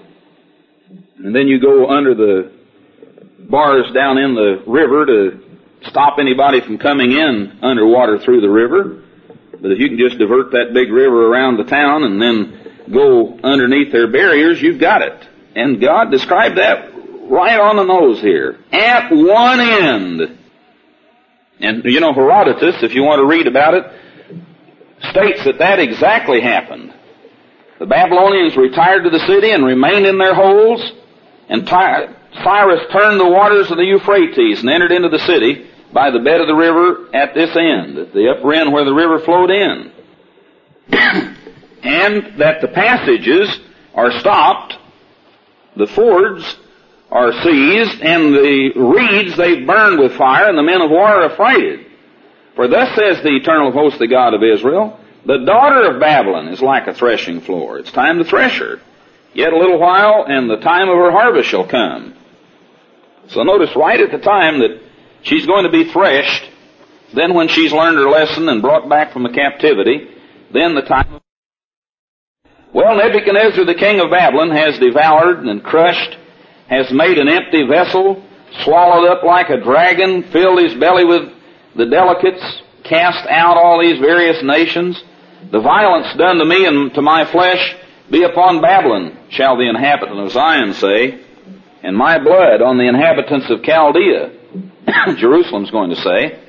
And then you go under the bars down in the river to stop anybody from coming in underwater through the river. But if you can just divert that big river around the town and then go underneath their barriers, you've got it. And God described that right on the nose here. At one end. And you know, Herodotus, if you want to read about it, states that that exactly happened. The Babylonians retired to the city and remained in their holes, and Ty- Cyrus turned the waters of the Euphrates and entered into the city by the bed of the river at this end, at the upper end where the river flowed in. And that the passages are stopped, the fords are seized, and the reeds they burned with fire, and the men of war are affrighted. For thus says the eternal host, the God of Israel, the daughter of Babylon is like a threshing floor. It's time to thresh her. Yet a little while, and the time of her harvest shall come. So notice right at the time that she's going to be threshed, then when she's learned her lesson and brought back from the captivity, then the time of... Well, Nebuchadnezzar, the king of Babylon, has devoured and crushed, has made an empty vessel, swallowed up like a dragon, filled his belly with the delicates, cast out all these various nations. The violence done to me and to my flesh be upon Babylon, shall the inhabitant of Zion say, and my blood on the inhabitants of Chaldea, Jerusalem's going to say.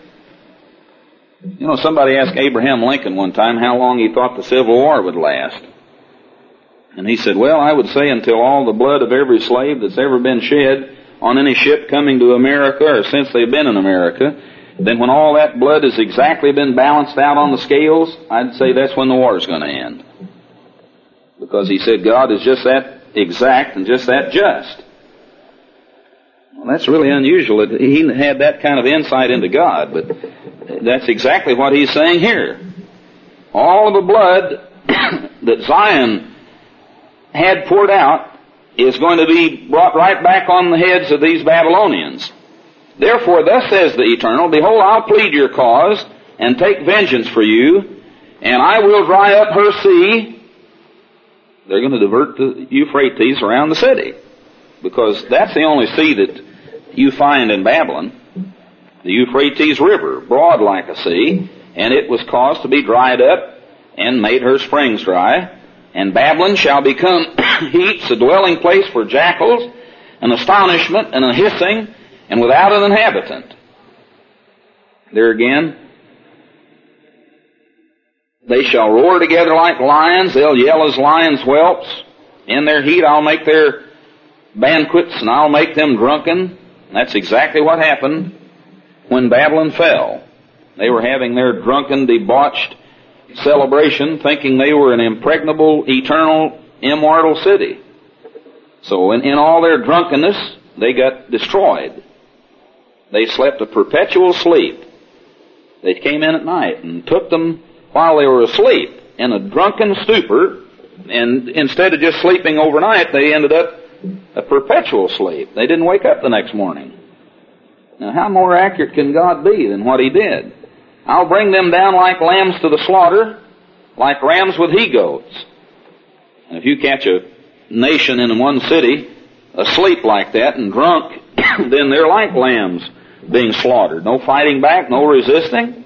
You know, somebody asked Abraham Lincoln one time how long he thought the Civil War would last. And he said, well, I would say until all the blood of every slave that's ever been shed on any ship coming to America or since they've been in America, then when all that blood has exactly been balanced out on the scales, I'd say that's when the war's going to end. Because he said God is just that exact and just that just. Well, that's really unusual. He had that kind of insight into God, but that's exactly what he's saying here. All of the blood that Zion had poured out is going to be brought right back on the heads of these Babylonians. Therefore, thus says the Eternal, behold, I'll plead your cause and take vengeance for you, and I will dry up her sea. They're going to divert the Euphrates around the city, because that's the only sea that you find in Babylon, the Euphrates River, broad like a sea, and it was caused to be dried up and made her springs dry. And Babylon shall become heaps, a dwelling place for jackals, an astonishment and a hissing, and without an inhabitant. There again, they shall roar together like lions, they'll yell as lions' whelps. In their heat I'll make their banquets, and I'll make them drunken. That's exactly what happened when Babylon fell. They were having their drunken, debauched celebration, thinking they were an impregnable, eternal, immortal city. So in, in all their drunkenness, they got destroyed. They slept a perpetual sleep. They came in at night and took them while they were asleep in a drunken stupor, and instead of just sleeping overnight, they ended up a perpetual sleep. They didn't wake up the next morning. Now, how more accurate can God be than what He did? I'll bring them down like lambs to the slaughter, like rams with he-goats. And if you catch a nation in one city asleep like that and drunk, then they're like lambs being slaughtered. No fighting back, no resisting.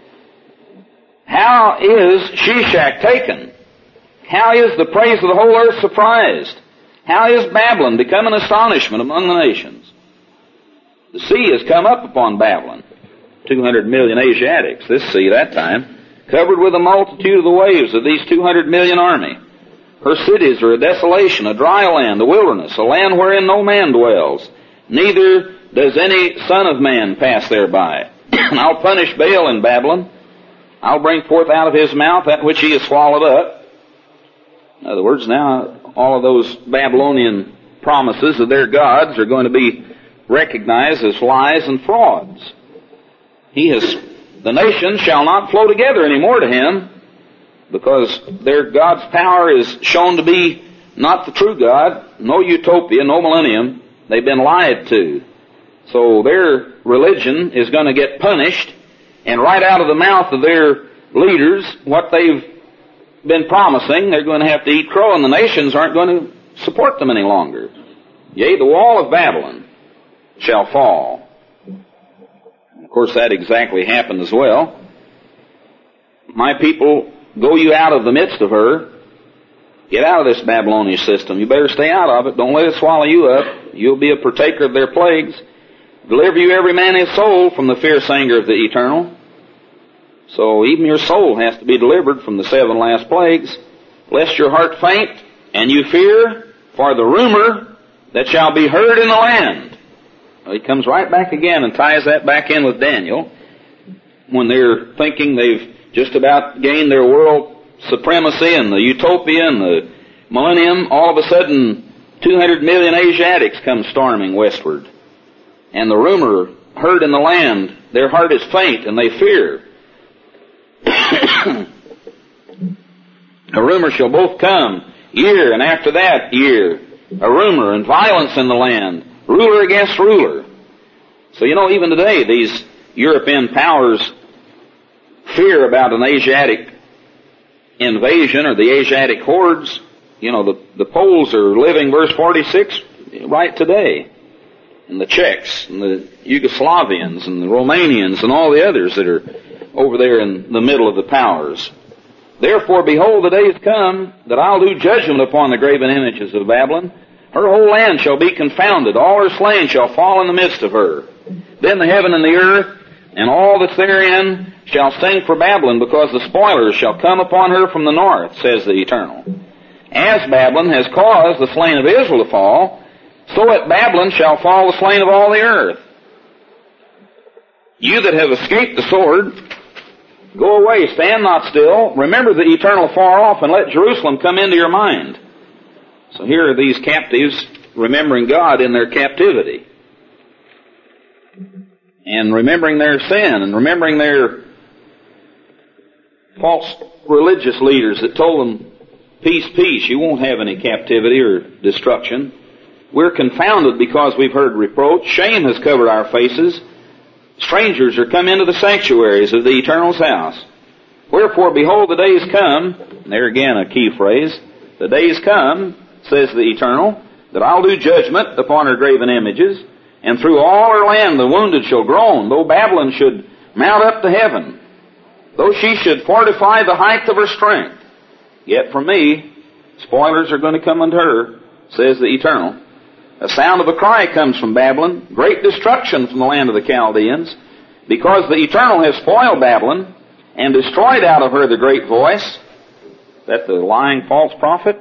How is Shishak taken? How is the praise of the whole earth surprised? How is Babylon become an astonishment among the nations? The sea has come up upon Babylon. two hundred million Asiatics, this sea that time, covered with a multitude of the waves of these two hundred million army. Her cities are a desolation, a dry land, a wilderness, a land wherein no man dwells. Neither does any son of man pass thereby. And I'll punish Baal in Babylon. I'll bring forth out of his mouth that which he has swallowed up. In other words, now all of those Babylonian promises of their gods are going to be recognized as lies and frauds. He has, the nations shall not flow together anymore to him, because their God's power is shown to be not the true God, no utopia, no millennium. They've been lied to. So their religion is going to get punished, and right out of the mouth of their leaders, what they've been promising, they're going to have to eat crow, and the nations aren't going to support them any longer. Yea, the wall of Babylon shall fall. Of course, that exactly happened as well. My people, go you out of the midst of her. Get out of this Babylonian system. You better stay out of it. Don't let it swallow you up. You'll be a partaker of their plagues. Deliver you every man his soul from the fierce anger of the Eternal. So even your soul has to be delivered from the seven last plagues. Lest your heart faint, and you fear for the rumor that shall be heard in the land. Well, he comes right back again and ties that back in with Daniel. When they're thinking they've just about gained their world supremacy and the utopia and the millennium, all of a sudden two hundred million Asiatics come storming westward. And the rumor heard in the land, their heart is faint and they fear. A rumor shall both come, year and after that year. A rumor and violence in the land, ruler against ruler. So you know, even today, these European powers fear about an Asiatic invasion or the Asiatic hordes. You know, the, the Poles are living, verse forty-six, right today. And the Czechs and the Yugoslavians and the Romanians and all the others that are over there in the middle of the powers. Therefore, behold, the days come that I'll do judgment upon the graven images of Babylon. Her whole land shall be confounded. All her slain shall fall in the midst of her. Then the heaven and the earth and all that's therein shall sing for Babylon, because the spoilers shall come upon her from the north, says the Eternal. As Babylon has caused the slain of Israel to fall, so at Babylon shall fall the slain of all the earth. You that have escaped the sword, go away, stand not still. Remember the Eternal far off, and let Jerusalem come into your mind. So here are these captives remembering God in their captivity, and remembering their sin, and remembering their false religious leaders that told them, peace, peace, you won't have any captivity or destruction. We're confounded because we've heard reproach. Shame has covered our faces. Strangers are come into the sanctuaries of the Eternal's house. Wherefore, behold, the days come, and there again a key phrase, the days come, says the Eternal, that I'll do judgment upon her graven images, and through all her land the wounded shall groan, though Babylon should mount up to heaven, though she should fortify the height of her strength. Yet from me, spoilers are going to come unto her, says the Eternal. A sound of a cry comes from Babylon, great destruction from the land of the Chaldeans, because the Eternal has spoiled Babylon, and destroyed out of her the great voice. Is that the lying false prophet?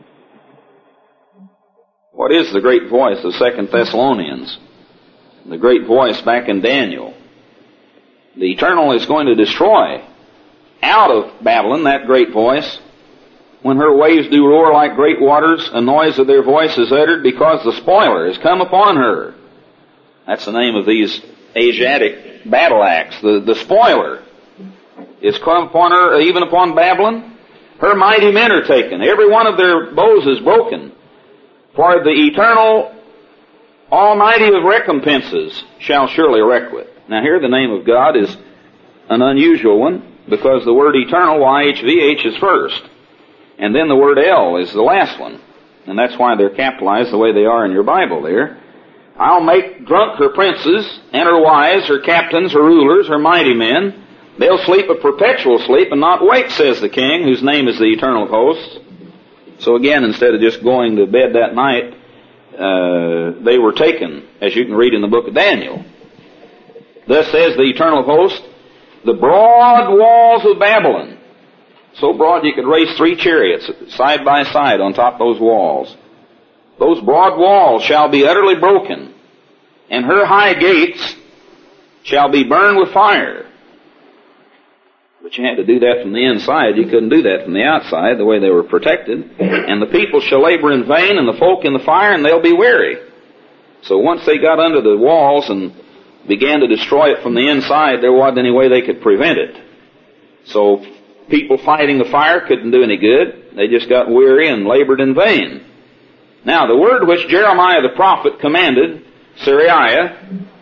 What is the great voice of Second Thessalonians? The great voice back in Daniel. The Eternal is going to destroy out of Babylon that great voice. When her waves do roar like great waters, a noise of their voice is uttered, because the spoiler has come upon her. That's the name of these Asiatic battle acts. The, the spoiler is come upon her, even upon Babylon. Her mighty men are taken. Every one of their bows is broken. For the Eternal Almighty of recompenses shall surely requite. Now here the name of God is an unusual one, because the word eternal, Y H V H, is first. And then the word L is the last one. And that's why they're capitalized the way they are in your Bible there. I'll make drunk her princes, and her wives, her captains, her rulers, her mighty men. They'll sleep a perpetual sleep and not wake, says the King, whose name is the Eternal of Hosts. So again, instead of just going to bed that night, uh, they were taken, as you can read in the book of Daniel. Thus says the Eternal of Hosts, the broad walls of Babylon, so broad you could race three chariots side by side on top of those walls. Those broad walls shall be utterly broken, and her high gates shall be burned with fire. But you had to do that from the inside. You couldn't do that from the outside, the way they were protected. And the people shall labor in vain, and the folk in the fire, and they'll be weary. So once they got under the walls and began to destroy it from the inside, there wasn't any way they could prevent it. So people fighting the fire couldn't do any good. They just got weary and labored in vain. Now, the word which Jeremiah the prophet commanded, Seraiah,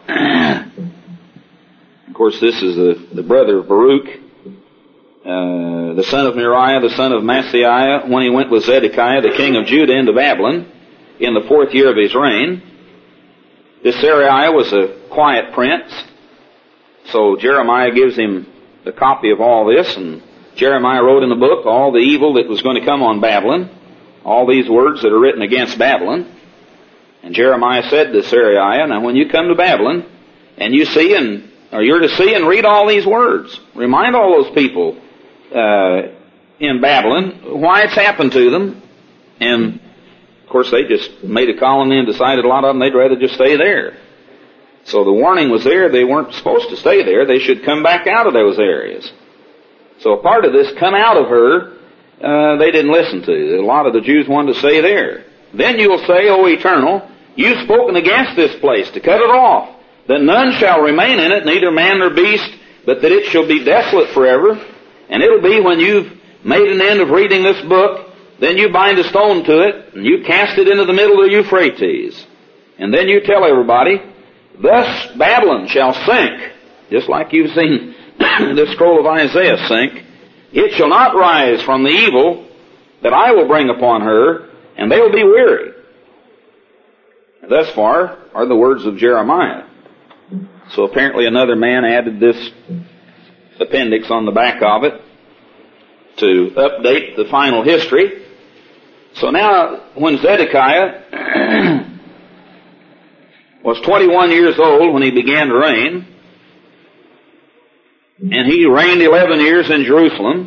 of course this is the, the brother of Baruch, uh, the son of Neriah, the son of Maaseiah, when he went with Zedekiah, the king of Judah, into Babylon, in the fourth year of his reign. This Seraiah was a quiet prince, so Jeremiah gives him the copy of all this, and Jeremiah wrote in the book all the evil that was going to come on Babylon, all these words that are written against Babylon. And Jeremiah said to Seraiah, now when you come to Babylon, and you see and, or you're to see and read all these words, remind all those people uh, in Babylon why it's happened to them. And of course they just made a colony and decided a lot of them they'd rather just stay there. So the warning was there, they weren't supposed to stay there, they should come back out of those areas. So a part of this come out of her, uh, they didn't listen to. A lot of the Jews wanted to stay there. Then you'll say, O Eternal, you've spoken against this place to cut it off, that none shall remain in it, neither man nor beast, but that it shall be desolate forever. And it'll be when you've made an end of reading this book, then you bind a stone to it, and you cast it into the middle of the Euphrates. And then you tell everybody, thus Babylon shall sink, just like you've seen this scroll of Isaiah sink. It shall not rise from the evil that I will bring upon her, and they will be weary. Thus far are the words of Jeremiah. So apparently another man added this appendix on the back of it to update the final history. So now, when Zedekiah was twenty-one years old when he began to reign, and he reigned eleven years in Jerusalem,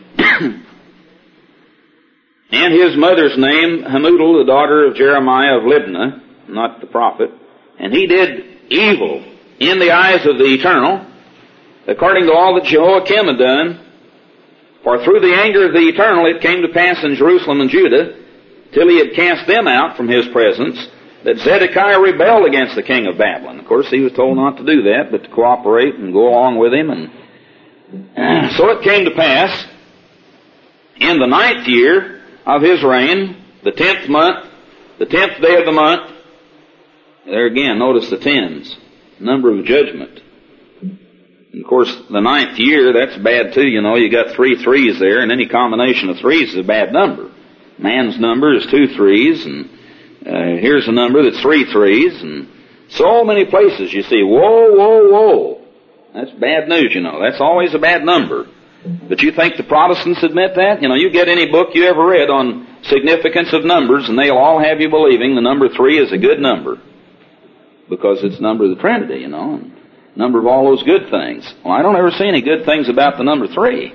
and his mother's name, Hamudal, the daughter of Jeremiah of Libnah, not the prophet, and he did evil in the eyes of the Eternal, according to all that Jehoiakim had done. For through the anger of the Eternal it came to pass in Jerusalem and Judah, till he had cast them out from his presence, that Zedekiah rebelled against the king of Babylon. Of course, he was told not to do that, but to cooperate and go along with him. And so it came to pass, in the ninth year of his reign, the tenth month, the tenth day of the month, there again, notice the tens, number of judgment. And of course, the ninth year, that's bad too, you know, you got three threes there, and any combination of threes is a bad number. Man's number is two threes, and uh, here's a number that's three threes, and so many places you see, whoa, whoa, whoa. That's bad news, you know. That's always a bad number. But you think the Protestants admit that? You know, you get any book you ever read on significance of numbers, and they'll all have you believing the number three is a good number. Because it's the number of the Trinity, you know, and number of all those good things. Well, I don't ever see any good things about the number three.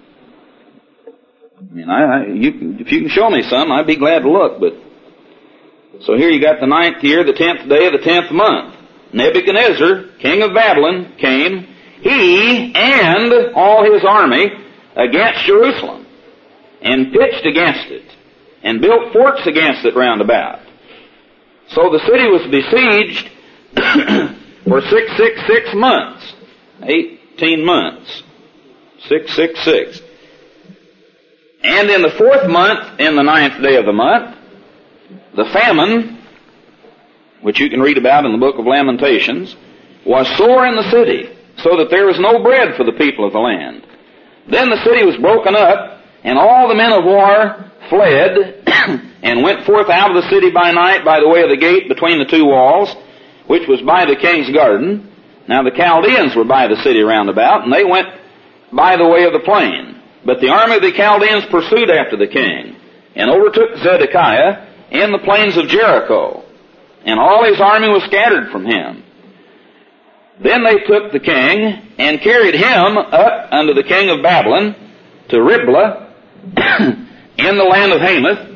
I mean, I, I you, if you can show me some, I'd be glad to look, but so here you got the ninth year, the tenth day of the tenth month. Nebuchadnezzar, king of Babylon, came, he and all his army, against Jerusalem, and pitched against it, and built forts against it round about. So the city was besieged for six, six, six months. Eighteen months. Six, six, six. And in the fourth month, in the ninth day of the month, the famine, which you can read about in the book of Lamentations, was sore in the city, so that there was no bread for the people of the land. Then the city was broken up, and all the men of war fled, and went forth out of the city by night by the way of the gate between the two walls, which was by the king's garden. Now the Chaldeans were by the city round about, and they went by the way of the plain. But the army of the Chaldeans pursued after the king, and overtook Zedekiah in the plains of Jericho, and all his army was scattered from him. Then they took the king, and carried him up unto the king of Babylon, to Riblah, in the land of Hamath,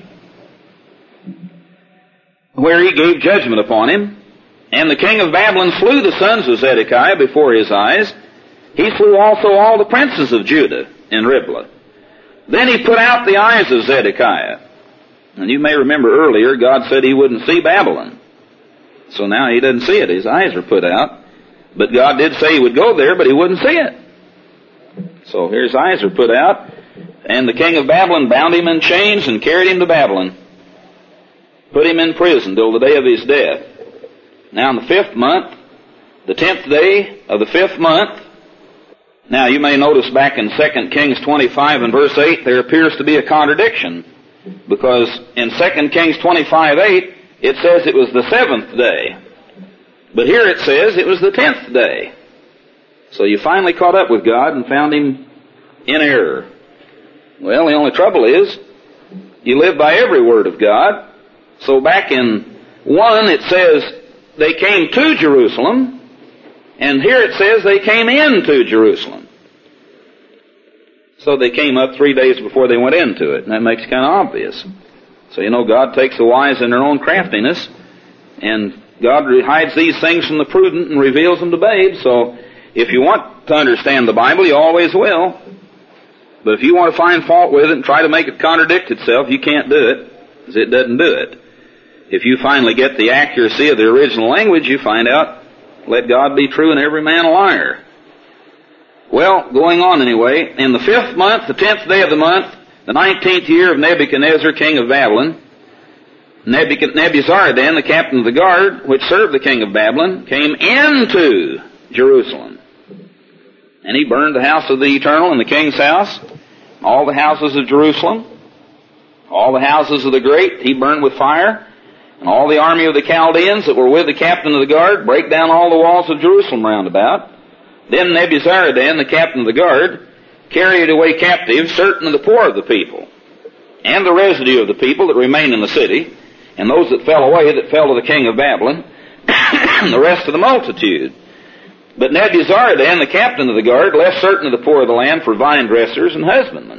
where he gave judgment upon him. And the king of Babylon slew the sons of Zedekiah before his eyes. He slew also all the princes of Judah in Riblah. Then he put out the eyes of Zedekiah. And you may remember earlier, God said he wouldn't see Babylon. So now he doesn't see it. His eyes are put out. But God did say he would go there, but he wouldn't see it. So here his eyes are put out. And the king of Babylon bound him in chains and carried him to Babylon. Put him in prison till the day of his death. Now in the fifth month, the tenth day of the fifth month. Now you may notice back in Second Kings twenty-five and verse eight, there appears to be a contradiction. Because in Second Kings twenty-five eight, it says it was the seventh day. But here it says it was the tenth day. So you finally caught up with God and found him in error. Well, the only trouble is, you live by every word of God. So back in one, it says they came to Jerusalem, and here it says they came into Jerusalem. So they came up three days before they went into it, and that makes it kind of obvious. So you know, God takes the wise in their own craftiness, and God hides these things from the prudent and reveals them to babes. So if you want to understand the Bible, you always will. But if you want to find fault with it and try to make it contradict itself, you can't do it, because it doesn't do it. If you finally get the accuracy of the original language, you find out, let God be true and every man a liar. Well, going on anyway, in the fifth month, the tenth day of the month, the nineteenth year of Nebuchadnezzar, king of Babylon, Nebuzaradan, the captain of the guard, which served the king of Babylon, came into Jerusalem. And he burned the house of the Eternal and the king's house, all the houses of Jerusalem, all the houses of the great he burned with fire, and all the army of the Chaldeans that were with the captain of the guard brake down all the walls of Jerusalem round about. Then Nebuzaradan, the captain of the guard, carried away captive certain of the poor of the people, and the residue of the people that remained in the city, and those that fell away that fell to the king of Babylon, and the rest of the multitude. But Nebuzaradan, the captain of the guard, left certain of the poor of the land for vine dressers and husbandmen.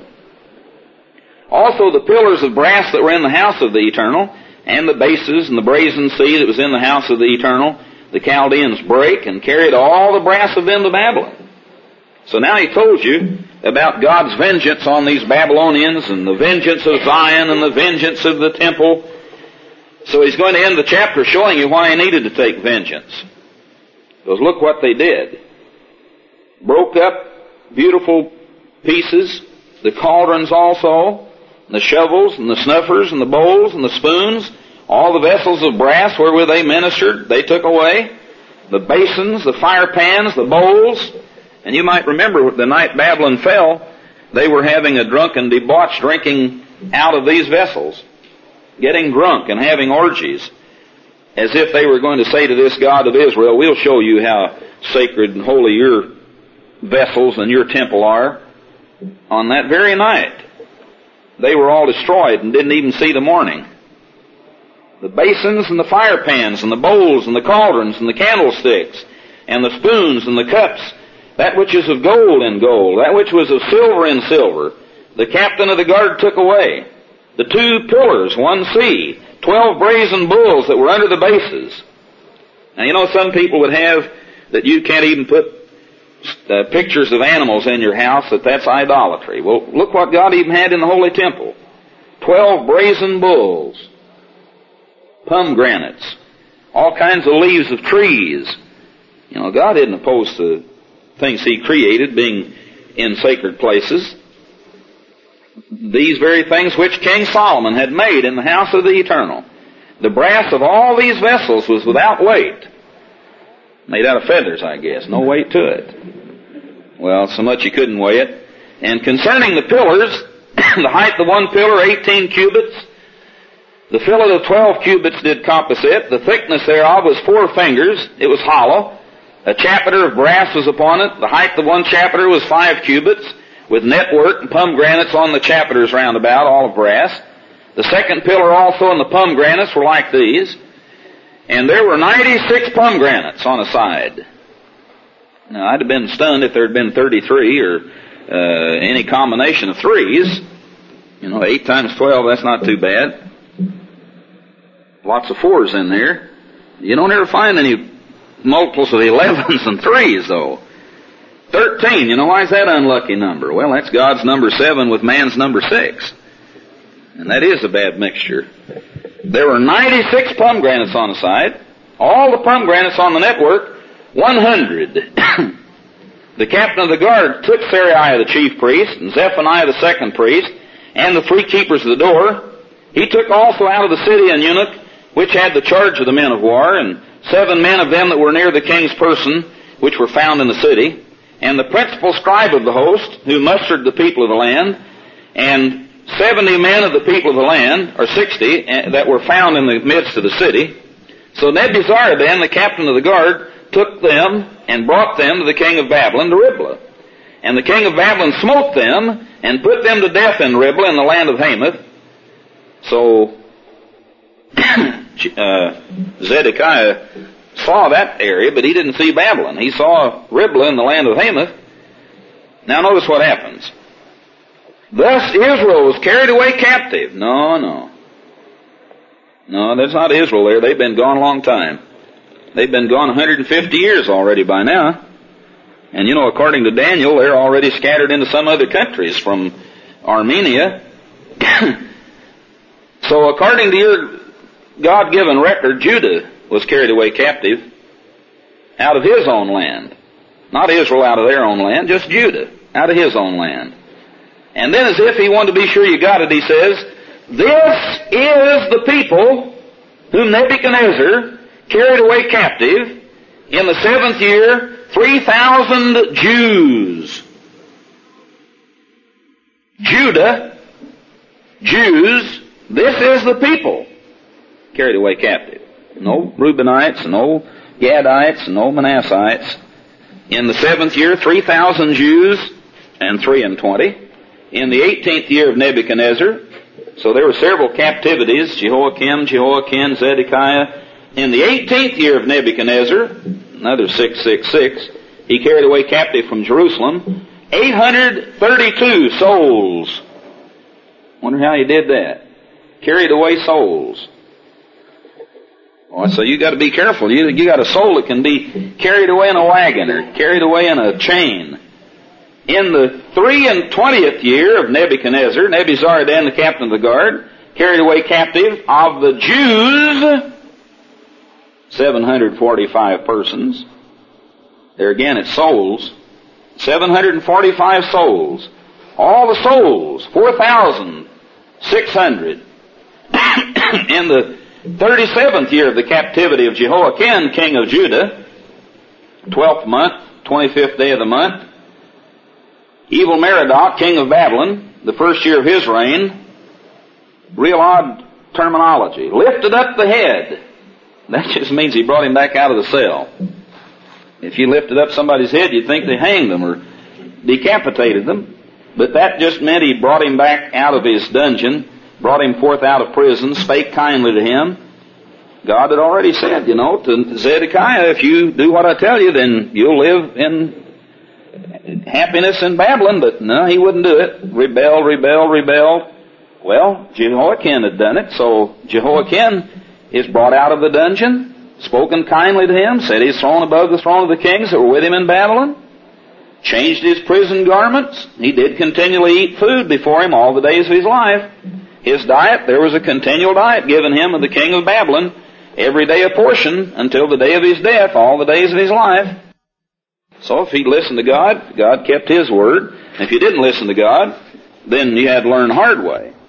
Also the pillars of brass that were in the house of the Eternal, and the bases and the brazen sea that was in the house of the Eternal, the Chaldeans brake and carried all the brass of them to Babylon. So now he told you about God's vengeance on these Babylonians, and the vengeance of Zion, and the vengeance of the temple. So he's going to end the chapter showing you why he needed to take vengeance. Because look what they did. Broke up beautiful pieces, the cauldrons also, the shovels and the snuffers and the bowls and the spoons, all the vessels of brass wherewith they ministered, they took away. The basins, the fire pans, the bowls. And you might remember the night Babylon fell, they were having a drunken debauch drinking out of these vessels, getting drunk and having orgies, as if they were going to say to this God of Israel, we'll show you how sacred and holy your vessels and your temple are. On that very night, they were all destroyed and didn't even see the morning. The basins and the fire pans and the bowls and the cauldrons and the candlesticks and the spoons and the cups, that which is of gold in gold, that which was of silver in silver, the captain of the guard took away. The two pillars, one sea, twelve brazen bulls that were under the bases. Now you know some people would have that you can't even put uh, pictures of animals in your house, that that's idolatry. Well, look what God even had in the holy temple. Twelve brazen bulls, pomegranates, all kinds of leaves of trees. You know, God isn't opposed to things he created being in sacred places. These very things which King Solomon had made in the house of the Eternal. The brass of all these vessels was without weight. Made out of feathers, I guess. No weight to it. Well, so much you couldn't weigh it. And concerning the pillars, the height of one pillar, eighteen cubits. The fillet of twelve cubits did compass it. The thickness thereof was four fingers. It was hollow. A chapiter of brass was upon it. The height of one chapiter was five cubits, with network and pomegranates on the chapiters round about, all of brass. The second pillar also and the pomegranates were like these. And there were ninety-six pomegranates on a side. Now, I'd have been stunned if there had been thirty-three or uh, any combination of threes. You know, eight times twelve, that's not too bad. Lots of fours in there. You don't ever find any multiples of elevens and threes, though. Thirteen, you know, why is that an unlucky number? Well, that's God's number seven with man's number six. And that is a bad mixture. There were ninety-six pomegranates on the side. All the pomegranates on the network, one hundred. The captain of the guard took Seraiah the chief priest, and Zephaniah the second priest, and the three keepers of the door. He took also out of the city an eunuch, which had the charge of the men of war, and seven men of them that were near the king's person, which were found in the city, and the principal scribe of the host, who mustered the people of the land, and seventy men of the people of the land, or sixty, that were found in the midst of the city. So Nebuzaradan, the captain of the guard, took them and brought them to the king of Babylon to Riblah. And the king of Babylon smote them and put them to death in Riblah in the land of Hamath. So uh, Zedekiah saw that area, but he didn't see Babylon. He saw Riblah in the land of Hamath. Now notice what happens. Thus Israel was carried away captive. No, no. No, that's not Israel there. They've been gone a long time. They've been gone one hundred fifty years already by now. And you know, according to Daniel, they're already scattered into some other countries from Armenia. So according to your God-given record, Judah was carried away captive out of his own land. Not Israel out of their own land, just Judah out of his own land. And then as if he wanted to be sure you got it, he says, this is the people whom Nebuchadnezzar carried away captive in the seventh year, three thousand Jews. Judah, Jews, this is the people carried away captive. No Reubenites, no Gadites, no Manassites. In the seventh year, three thousand Jews and three and twenty. In the eighteenth year of Nebuchadnezzar, so there were several captivities, Jehoiakim, Jehoiakim, Zedekiah. In the eighteenth year of Nebuchadnezzar, another six six six, he carried away captive from Jerusalem eight hundred thirty-two souls. Wonder how he did that. Carried away souls. Oh, so you got to be careful. You, you got a soul that can be carried away in a wagon or carried away in a chain. In the three and twentieth year of Nebuchadnezzar, Nebuzaradan, the captain of the guard, carried away captive of the Jews seven hundred forty-five persons. There again, it's souls. seven hundred forty-five souls. All the souls, four thousand six hundred. In the thirty-seventh year of the captivity of Jehoiakim, king of Judah, twelfth month, twenty-fifth day of the month, Evil Merodach, king of Babylon, the first year of his reign, real odd terminology, lifted up the head. That just means he brought him back out of the cell. If you lifted up somebody's head, you'd think they hanged them or decapitated them. But that just meant he brought him back out of his dungeon, brought him forth out of prison, spake kindly to him. God had already said, you know, to Zedekiah, if you do what I tell you, then you'll live in happiness in Babylon. But no, he wouldn't do it. Rebel, rebel, rebel. Well, Jehoiakim had done it, so Jehoiakim is brought out of the dungeon, spoken kindly to him, set his throne above the throne of the kings that were with him in Babylon, changed his prison garments. He did continually eat food before him all the days of his life. His diet, there was a continual diet given him of the king of Babylon, every day a portion until the day of his death, all the days of his life. So if he listened to God, God kept his word. If you didn't listen to God, then you had to learn the hard way.